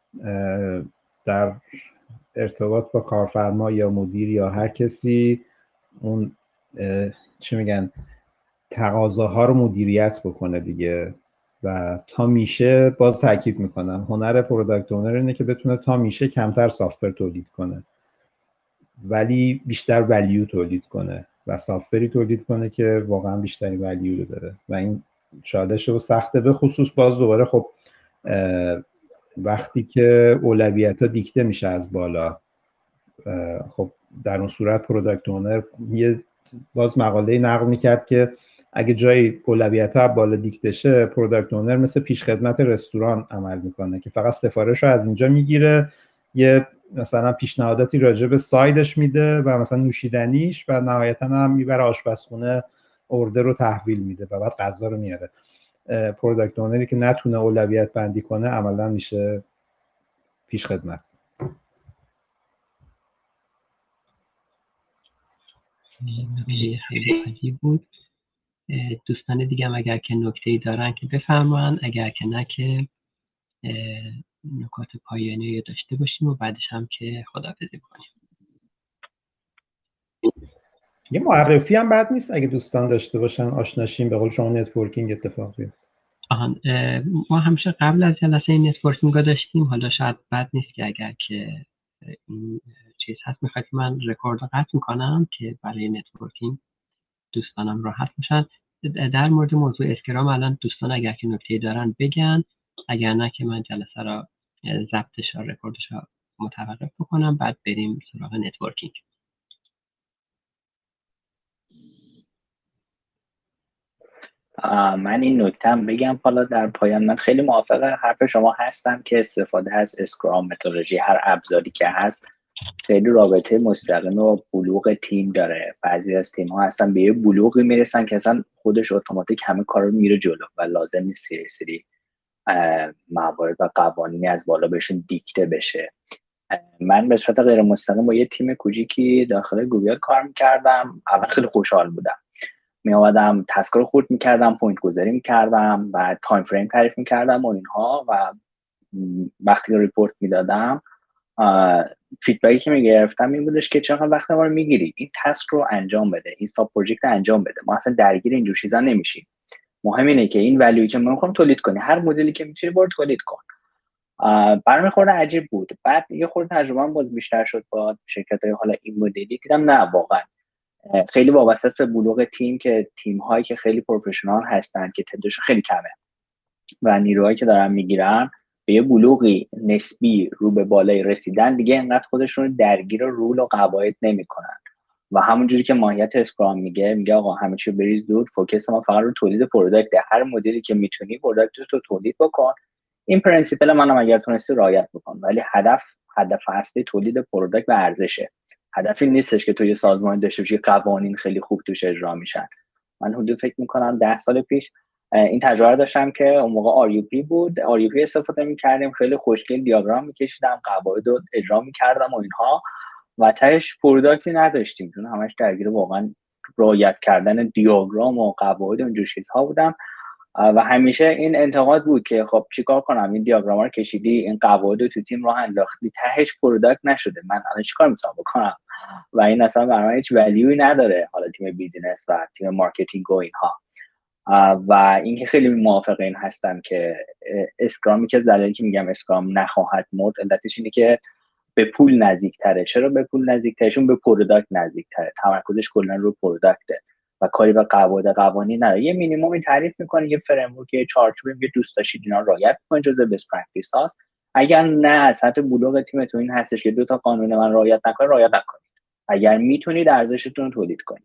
در ارتباط با کارفرما یا مدیر یا هر کسی اون چی میگن تقاضاها رو مدیریت بکنه دیگه. و تا میشه باز تاکید میکنم هنر پروداکت اونر اینه که بتونه تا میشه کمتر سافتور تولید کنه ولی بیشتر ولیو تولید کنه و سافتوری تولید کنه که واقعا بیشتری ولیو رو داره و این چالش رو سخته. به خصوص باز دوباره خب وقتی که اولویت‌ها دیکته میشه از بالا، خب در اون صورت پروداکت اونر یه باز مقاله نقل میکرد که اگه جای اولویت‌ها بالا دیکته شه، پروداکت اونر مثل پیشخدمت رستوران عمل میکنه که فقط سفارش رو از اینجا میگیره، یه مثلا پیشنهاداتی راجع به سایدش میده و مثلا نوشیدنیش و نهایتا هم میبره آشپزخونه اوردر رو تحویل میده و بعد غذا رو میاره. پروداکت اونری که نتونه اولویت بندی کنه عملا میشه پیشخدمت.
خیلی عجیب بود. دوستان دیگه هم اگر که نکته‌ای دارن که بفرماین، اگر که نه که نکات پایانی رو داشته باشیم و بعدش هم که خداحافظی کنیم.
یه معرفی هم بد نیست اگه دوستان داشته باشن آشناشیم، به قول شما نتورکینگ اتفاق بیفته.
ما همیشه قبل از جلسه نتورکینگ رو داشتیم، حالا شاید بد نیست که اگر که این چیز هست میخواد من رکورد رو قطع میکنم که برای نتورکینگ دوستانم راحت میشن. در مورد موضوع اسکرام الان دوستان اگر که نکته‌ای دارن بگن، اگر نه که من جلسه را ضبطش و رکوردش را متوقف بکنم بعد بریم سراغ نتورکینگ.
من این نکته‌ام بگم حالا در پایان، من خیلی موافق حرف شما هستم که استفاده از اسکرام متدولوژی هر ابزاری که هست خیلی رابطه مستقیم و بلوغ تیم داره. بعضی از تیم ها هستن به یه بلوغی میرسن که اصلا خودش اتوماتیک همه کار رو میره جلو و لازم نیست سری موارد و قوانینی از بالا بهشون دیکته بشه. من به صورت غیر مستقیم با یه تیم کوچیکی داخل گوگل کار میکردم. اول خیلی خوشحال بودم، می اومدم تسک رو خورد میکردم، پوینت گذاری میکردم و تایم فریم تعریف میکردم و اینها، و وقتی ریپورت میدادم فیدبکی که میگرفتم این بودش که چقدر وقت ما رو میگیری، این تسک رو انجام بده، این ساب پروژکت انجام بده، ما اصلا درگیر اینجور چیزا نمیشیم، مهم اینه که این ولیوی که ما میخوایم تولید کنی، هر مدلی که میتونی برو تولید کن. برام خورده عجیب بود. بعد یه خورده تجربه‌ام باز بیشتر شد با شرکت‌های حالا این مدلی، دیدم نه واقعا خیلی وابسته است به بلوغ تیم، که تیم هایی که خیلی پروفشنال هستن که تعدادش خیلی کمه و نیروهایی که دارن میگیرن به یه بلوغی نسبی رو به بالای رسیدن دیگه انقدر خودشون درگیر رول و قواعد نمیکنن و همونجوری که ماهیت اسکرام میگه آقا همه چی بریز دور، فوکس ما فقط رو تولید پروداکت، هر مدلی که میتونی پروداکت رو تولید بکن. این پرینسیپل منم اگر تونستی رعایت بکن، ولی هدف اصلی تولید پروداکت و ارزشه. هدفی نیستش که توی سازمان داشته باشی قوانین خیلی خوب توش اجرا میشن. من حدود فکر میکنم 10 سال پیش این تجربه داشتم که اون موقع RUP بود، RUP استفاده میکردیم، خیلی خوشگل دیاگرام میکشیدم، قواعد رو اجرا میکردم و اینها، و تهش پروداکتی نداشتیم چون همش درگیر واقعا رعایت کردن دیاگرام و قواعد و اینجور چیزها بودم. و همیشه این انتقاد بود که خب چیکار کنم، این دیاگرام رو کشیدی، این قواعد رو تو تیم راه انداختی، تهش پروداکت نشده، من الان چیکار میتونم بکنم؟ و این اصلا برای من هیچ ولیوی نداره، حالا تیم بیزینس و تیم مارکتینگ و اینها. و اینکه خیلی موافق این هستم که اسکرام، که از دلایلی که میگم اسکرام نخواهد مرد علتش اینه که به پول نزدیک‌تره. چرا به پول نزدیک‌تره؟ چون به پروداکت نزدیک‌تره، تمرکزش کلا رو پروداکته و کاری به قواعد قوانین نداره. یه مینیمم تعریف میکنه، یه فریم ورک، یه چارچوبی که دوست داشتید اینا رعایت کنید، جزء بیس پرکتیس هاست. اگر نه از سطح بلوغ تیمتون این هستش که 2 تا قانون من رعایت نکنید. اگر میتونید ارزشتون رو تولید کنید.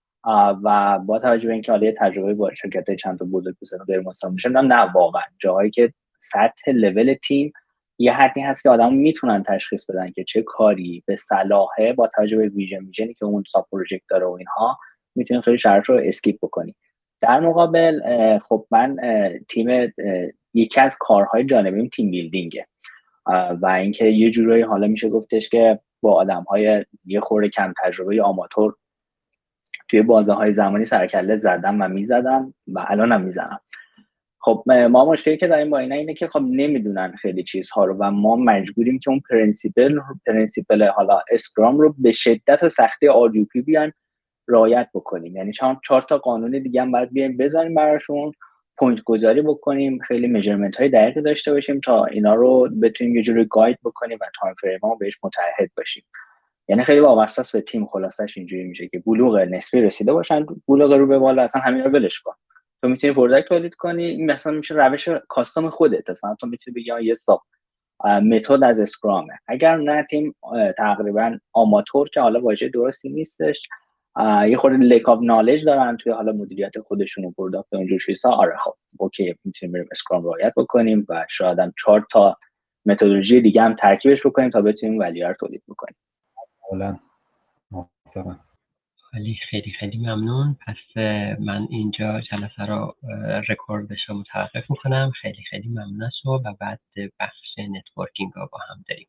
و با توجه به اینکه حالا تجربه با شرکت‌های چند تا بزرگسال غیر مستقیم میشه، نه واقعا جاهایی که سطح لول تیم یه حدی هست که آدم میتونن تشخیص بدن که چه کاری به صلاحه با توجه به ویژنی که اون ساب پروژکت داره و اینها، میتونین خیلی شرط رو اسکیپ بکنی. در مقابل خب من تیم، یکی از کارهای جانبیم تیم بیلدینگه و اینکه یه جورایی حالا میشه گفتش که با آدم‌های یه خورده کم تجربه آماتور توی بازه‌های زمانی سرکله زدم و میزدم و الانم میزنم. خب ما مشکلی که داریم با اینه که خب نمیدونن خیلی چیزها رو و ما مجبوریم که اون پرینسیپل حالا اسکرام رو به شدت و سختی RUP بیان رعایت بکنیم. یعنی 4 تا قانون دیگه هم باید بیایم بذاریم براشون، پوینت گذاری بکنیم، خیلی میجرمنت های دقیقی داشته باشیم تا اینا رو بتونیم یه جوری گاید بکنیم و تایم فریم ها بهش متعهد باشیم. یعنی خیلی وابسته است به تیم. خلاصش اینجوری میشه که بلوغ نسبی رسیده باشن، بلوغ رو به بالا اصلا همین رو ولش کن، تو میتونی پروداکت تولید کنی. این مثلا میشه روش کاستوم خودت، مثلا تو میتونی بگی یه ساب متد از اسکرامه. اگر نه تیم تقریبا آماتور که حالا واژه درستی نیستش، یه خورده لیک اف نالج دارن توی حالا مدیریت خودشون و پروداکت و اینجور چیزا، آره خب اوکی میتونیم بریم اسکرام رعایت بکنیم و شاید هم 4 تا متدولوژی دیگه هم ترکیبش بکنیم تا بتونیم ولیو رو تولید بکنیم.
کاملا موافقم.
خیلی خیلی ممنون. پس من اینجا جلسه رو رکوردش رو متوقف میکنم. خیلی خیلی ممنون از شما و بعد بخش نتورکینگ رو با هم داریم.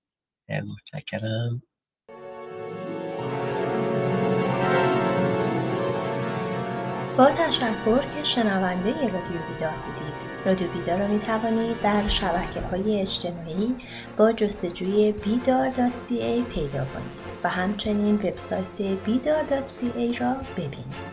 متشکرم.
با تشکر که شنونده رادیو بیدار بودید. رادیو بیدار را می توانید در شبکه‌های اجتماعی با جستجوی bidar.ca پیدا کنید و همچنین وبسایت bidar.ca را ببینید.